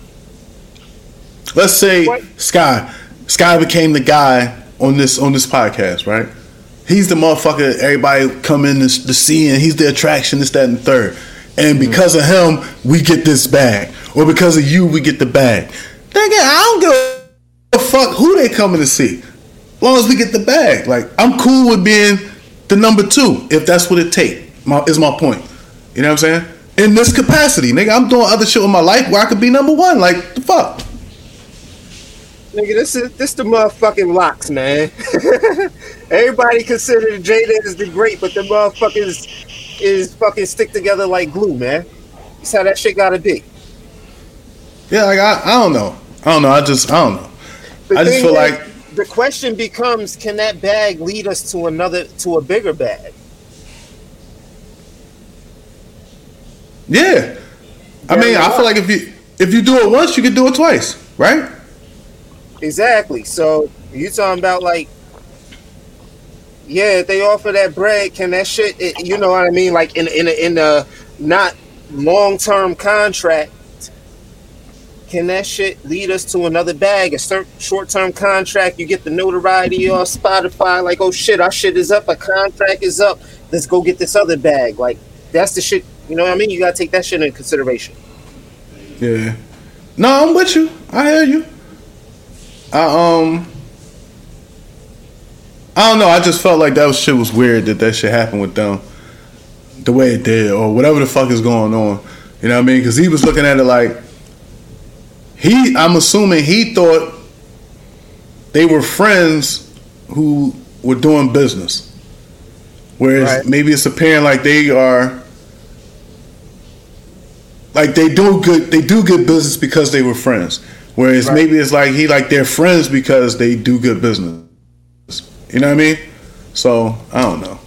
let's say What? Sky, Sky became the guy on this on this podcast, right? He's the motherfucker everybody come in to, to see, and he's the attraction, this, that, and the third. And because of him, we get this bag, or because of you, we get the bag. Nigga, I don't give a fuck who they coming to see, as long as we get the bag. Like I'm cool with being the number two if that's what it take. My, is my point. You know what I'm saying? In this capacity, nigga, I'm doing other shit with my life where I could be number one. Like the fuck. Nigga, this is this the motherfucking locks, man. Everybody consider Jada as the great, but the motherfuckers is fucking stick together like glue, man. That's how that shit gotta be. Yeah, like I, I don't know. I don't know. I just I don't know. The I just thing feel is, like the question becomes: can that bag lead us to another, to a bigger bag? yeah. I mean, I feel like if you if you do it once, you can do it twice, right? Exactly. So you talking about like, yeah, if they offer that bread, can that shit? It, you know what I mean? Like in in a, in a not long term contract, can that shit lead us to another bag? A short term contract, you get the notoriety off Spotify. Like, oh shit, our shit is up. A contract is up. Let's go get this other bag. Like that's the shit. You know what I mean? You gotta take that shit into consideration. Yeah. No, I'm with you. I hear you. I um. I don't know. I just felt like that was, shit was weird that that shit happened with them, the way it did, or whatever the fuck is going on. You know what I mean? Because he was looking at it like he. I'm assuming he thought they were friends who were doing business, whereas Right. maybe it's appearing like they are. Like they do good, they do good business because they were friends. Whereas Right. maybe it's like he like they're friends because they do good business. You know what I mean? So I don't know.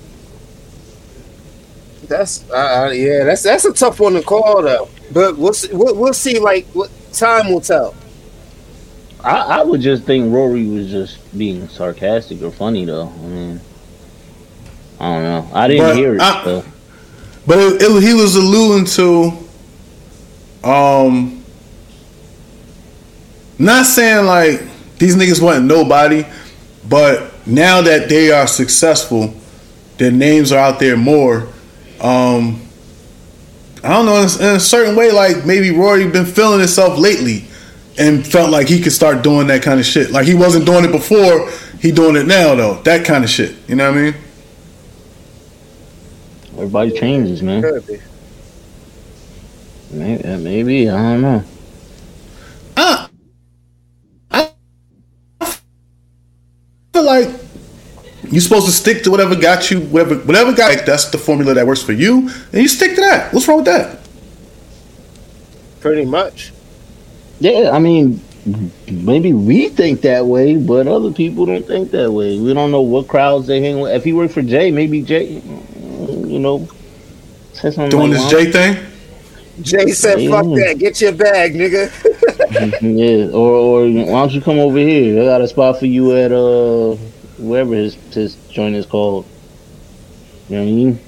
That's uh, uh, yeah, that's that's a tough one to call though. But we'll see, we'll, we'll see. Like what time will tell. I, I would just think Rory was just being sarcastic or funny though. I mean, I don't know. I didn't But hear it. I- so. But it, it, he was alluding to, um, not saying like these niggas wasn't nobody, but now that they are successful, their names are out there more. Um, I don't know, in, in a certain way, like maybe Rory been feeling himself lately and felt like he could start doing that kind of shit. Like he wasn't doing it before, he doing it now though. That kind of shit. You know what I mean? Everybody changes, man. Could be. Maybe, uh, maybe I don't know. I, I feel like you're supposed to stick to whatever got you, whatever whatever got. Like, that's the formula that works for you, and you stick to that. What's wrong with that? Pretty much. Yeah, I mean, maybe we think that way, but other people don't think that way. We don't know what crowds they hang with. If he worked for Jay, maybe Jay, you know, said something Doing like, this J thing. Jay said, Yeah. "Fuck that, get your bag, nigga." yeah, or or why don't you come over here? I got a spot for you at uh wherever his his joint is called. You know what I mean?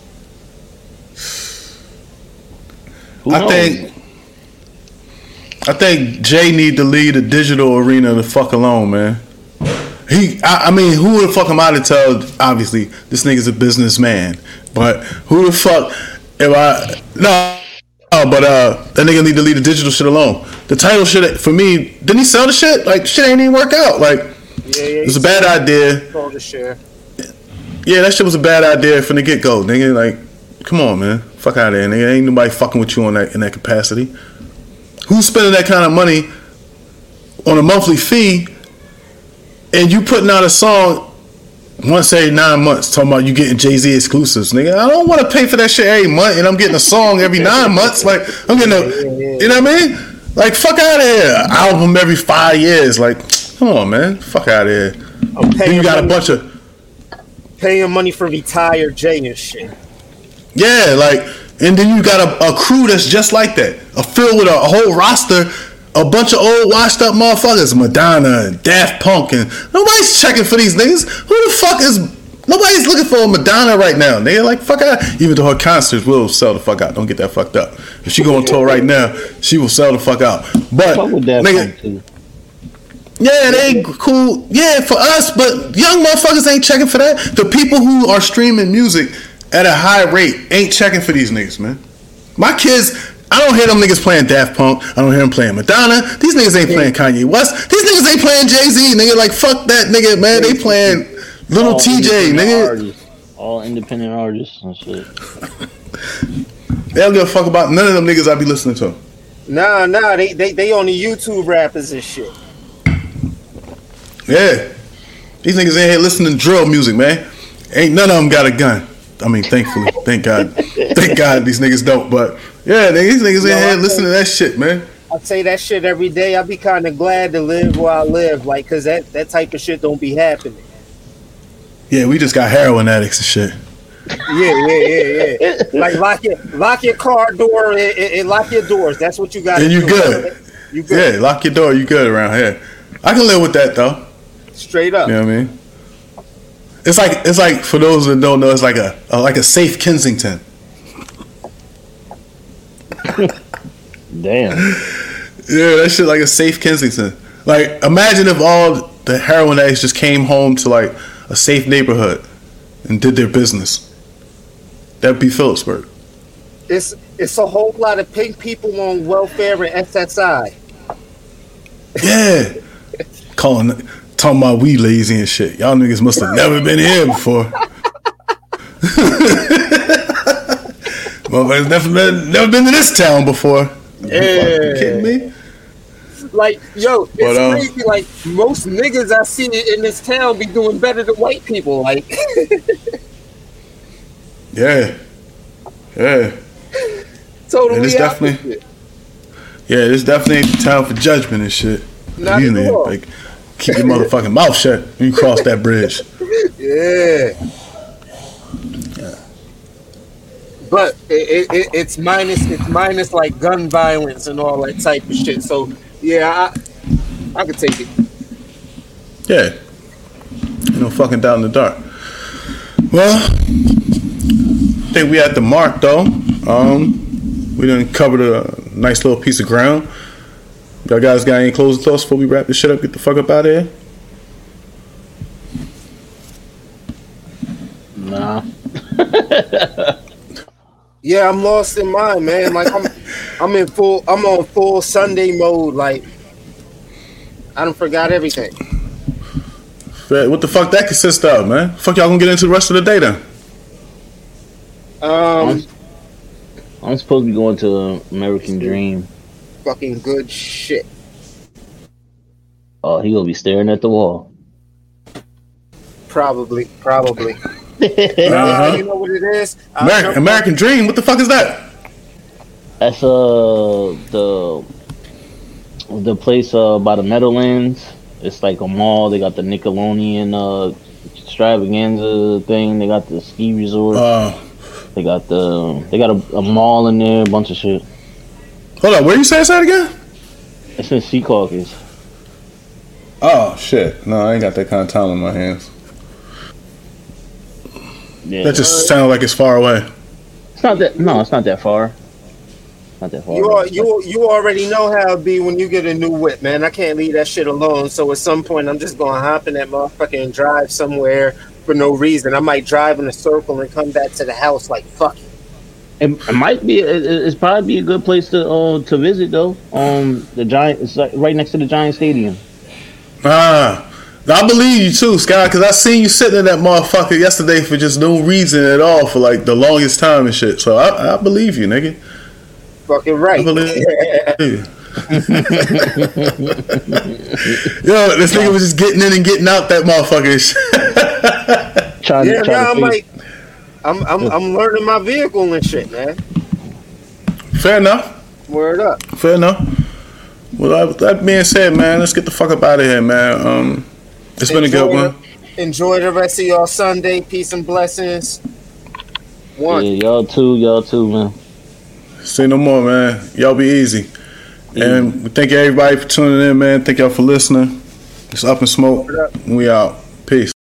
Who I knows? think. I think Jay need to lead the digital arena the fuck alone, man. He, I, I mean, who the fuck am I to tell? Obviously, this nigga's a businessman, but who the fuck am I? No, no, but uh, that nigga need to lead the digital shit alone. The title shit for me, didn't he sell the shit? Like shit ain't even work out. Like Yeah, yeah. it was a bad idea. Called the share. Yeah, that shit was a bad idea from the get go, nigga. Like, come on, man, fuck out of there, nigga. Ain't nobody fucking with you on that in that capacity. Who's spending that kind of money on a monthly fee, and you putting out a song once every nine months talking about you getting Jay-Z exclusives, nigga? I don't want to pay for that shit every month, and I'm getting a song every nine months. Like I'm getting a, you know what I mean? Like fuck out of here. Album every five years. Like come on, man, fuck out of here. I'm Then paying you got a money, bunch of paying money for retired Jay and shit. Yeah, like, and then you got a, a crew that's just like that, a filled with a, a whole roster, a bunch of old washed up motherfuckers, Madonna and Daft Punk, and nobody's checking for these niggas. Who the fuck is? Nobody's looking for a Madonna right now. They're like, fuck out. Even though her concerts will sell the fuck out. Don't get that fucked up. If she go on tour right now, she will sell the fuck out. But nigga, yeah, they cool. Yeah, for us, but young motherfuckers ain't checking for that. The people who are streaming music at a high rate ain't checking for these niggas, man. My kids, I don't hear them niggas playing Daft Punk. I don't hear them playing Madonna. These niggas ain't playing Kanye West. These niggas ain't playing Jay-Z, nigga. Like, fuck that nigga, man. They playing Little all T J, nigga. Artists. All independent artists and shit. They don't give a fuck about none of them niggas I be listening to. Nah, nah. They, they, they on the YouTube rappers and shit. Yeah. These niggas in here listening to drill music, man. Ain't none of them got a gun. I mean, thankfully. Thank God. Thank God these niggas don't. But, yeah, these niggas in here listening to that shit, man. I say that shit every day. I be kind of glad to live where I live. Like, because that, that type of shit don't be happening. Yeah, we just got heroin addicts and shit. Yeah, yeah, yeah, yeah. Like, lock your, lock your car door and, and, and lock your doors. That's what you got to do. And you good. You good. Yeah, lock your door. You good around here. I can live with that, though. Straight up. You know what I mean? It's like it's like for those that don't know, it's like a, a like a safe Kensington. Damn. Yeah, that shit like a safe Kensington. Like, imagine if all the heroin addicts just came home to like a safe neighborhood and did their business. That'd be Phillipsburg. It's it's a whole lot of pink people on welfare and S S I. Yeah. Calling Talking about we lazy and shit. Y'all niggas must have never been here before. Motherfuckers never been, never been to this town before. Yeah. You kidding me? Like, yo, it's but, um, crazy. Like, most niggas I see in this town be doing better than white people. Like, yeah. Yeah. Totally. It's definitely, yeah, it's definitely a time for judgment and shit. Not you know, like, keep your motherfucking mouth shut when you cross that bridge. Yeah. Yeah. But it, it, it's minus it's minus like gun violence and all that type of shit. So yeah, I I could take it. Yeah. You know, fucking down in the dark. Well, I think we at the mark though. Um, we done covered a nice little piece of ground. Y'all guys got any closing thoughts before we wrap this shit up? Get the fuck up out of here. Nah. Yeah, I'm lost in mine, man. Like I'm, I'm in full. I'm on full Sunday mode. Like I done forgot everything. What the fuck that consists of, man? Fuck y'all gonna get into the rest of the day then? Um, I'm, I'm supposed to be going to American Dream. Fucking good shit. Oh, he gonna be staring at the wall. Probably, probably. Uh-huh. Uh, you know what it is? American, American Dream. What the fuck is that? That's uh the the place uh by the Meadowlands. It's like a mall. They got the Nickelodeon uh extravaganza thing. They got the ski resort. Uh, they got the they got a, a mall in there. A bunch of shit. Hold on. Where you say it's at again? It's in Secaucus. Oh shit! No, I ain't got that kind of time on my hands. Yeah. That just sounds like it's far away. It's not that. No, it's not that far. Not that far. You are, you you already know how it be when you get a new whip, man. I can't leave that shit alone. So at some point, I'm just gonna hop in that motherfucker and drive somewhere for no reason. I might drive in a circle and come back to the house like fuck it. It, it might be. It, it's probably be a good place to uh, to visit though. Um, the Giant. It's like right next to the Giant Stadium. Ah. I believe you too, Sky, because I seen you sitting in that motherfucker yesterday for just no reason at all for like the longest time and shit. So I, I believe you, nigga. Fucking right. I believe you. Yo, this nigga was just getting in and getting out that motherfucker. trying yeah, to, trying now to I'm like, I'm I'm I'm learning my vehicle and shit, man. Fair enough. Word up. Fair enough. Well, with that being said, man, let's get the fuck up out of here, man. Um. It's been enjoy a good one. The, enjoy the rest of your Sunday. Peace and blessings. One. Yeah, y'all too, y'all too, man. Say no more, man. Y'all be easy. Yeah. And we thank everybody for tuning in, man. Thank y'all for listening. It's Up in Smoke. We out. Peace.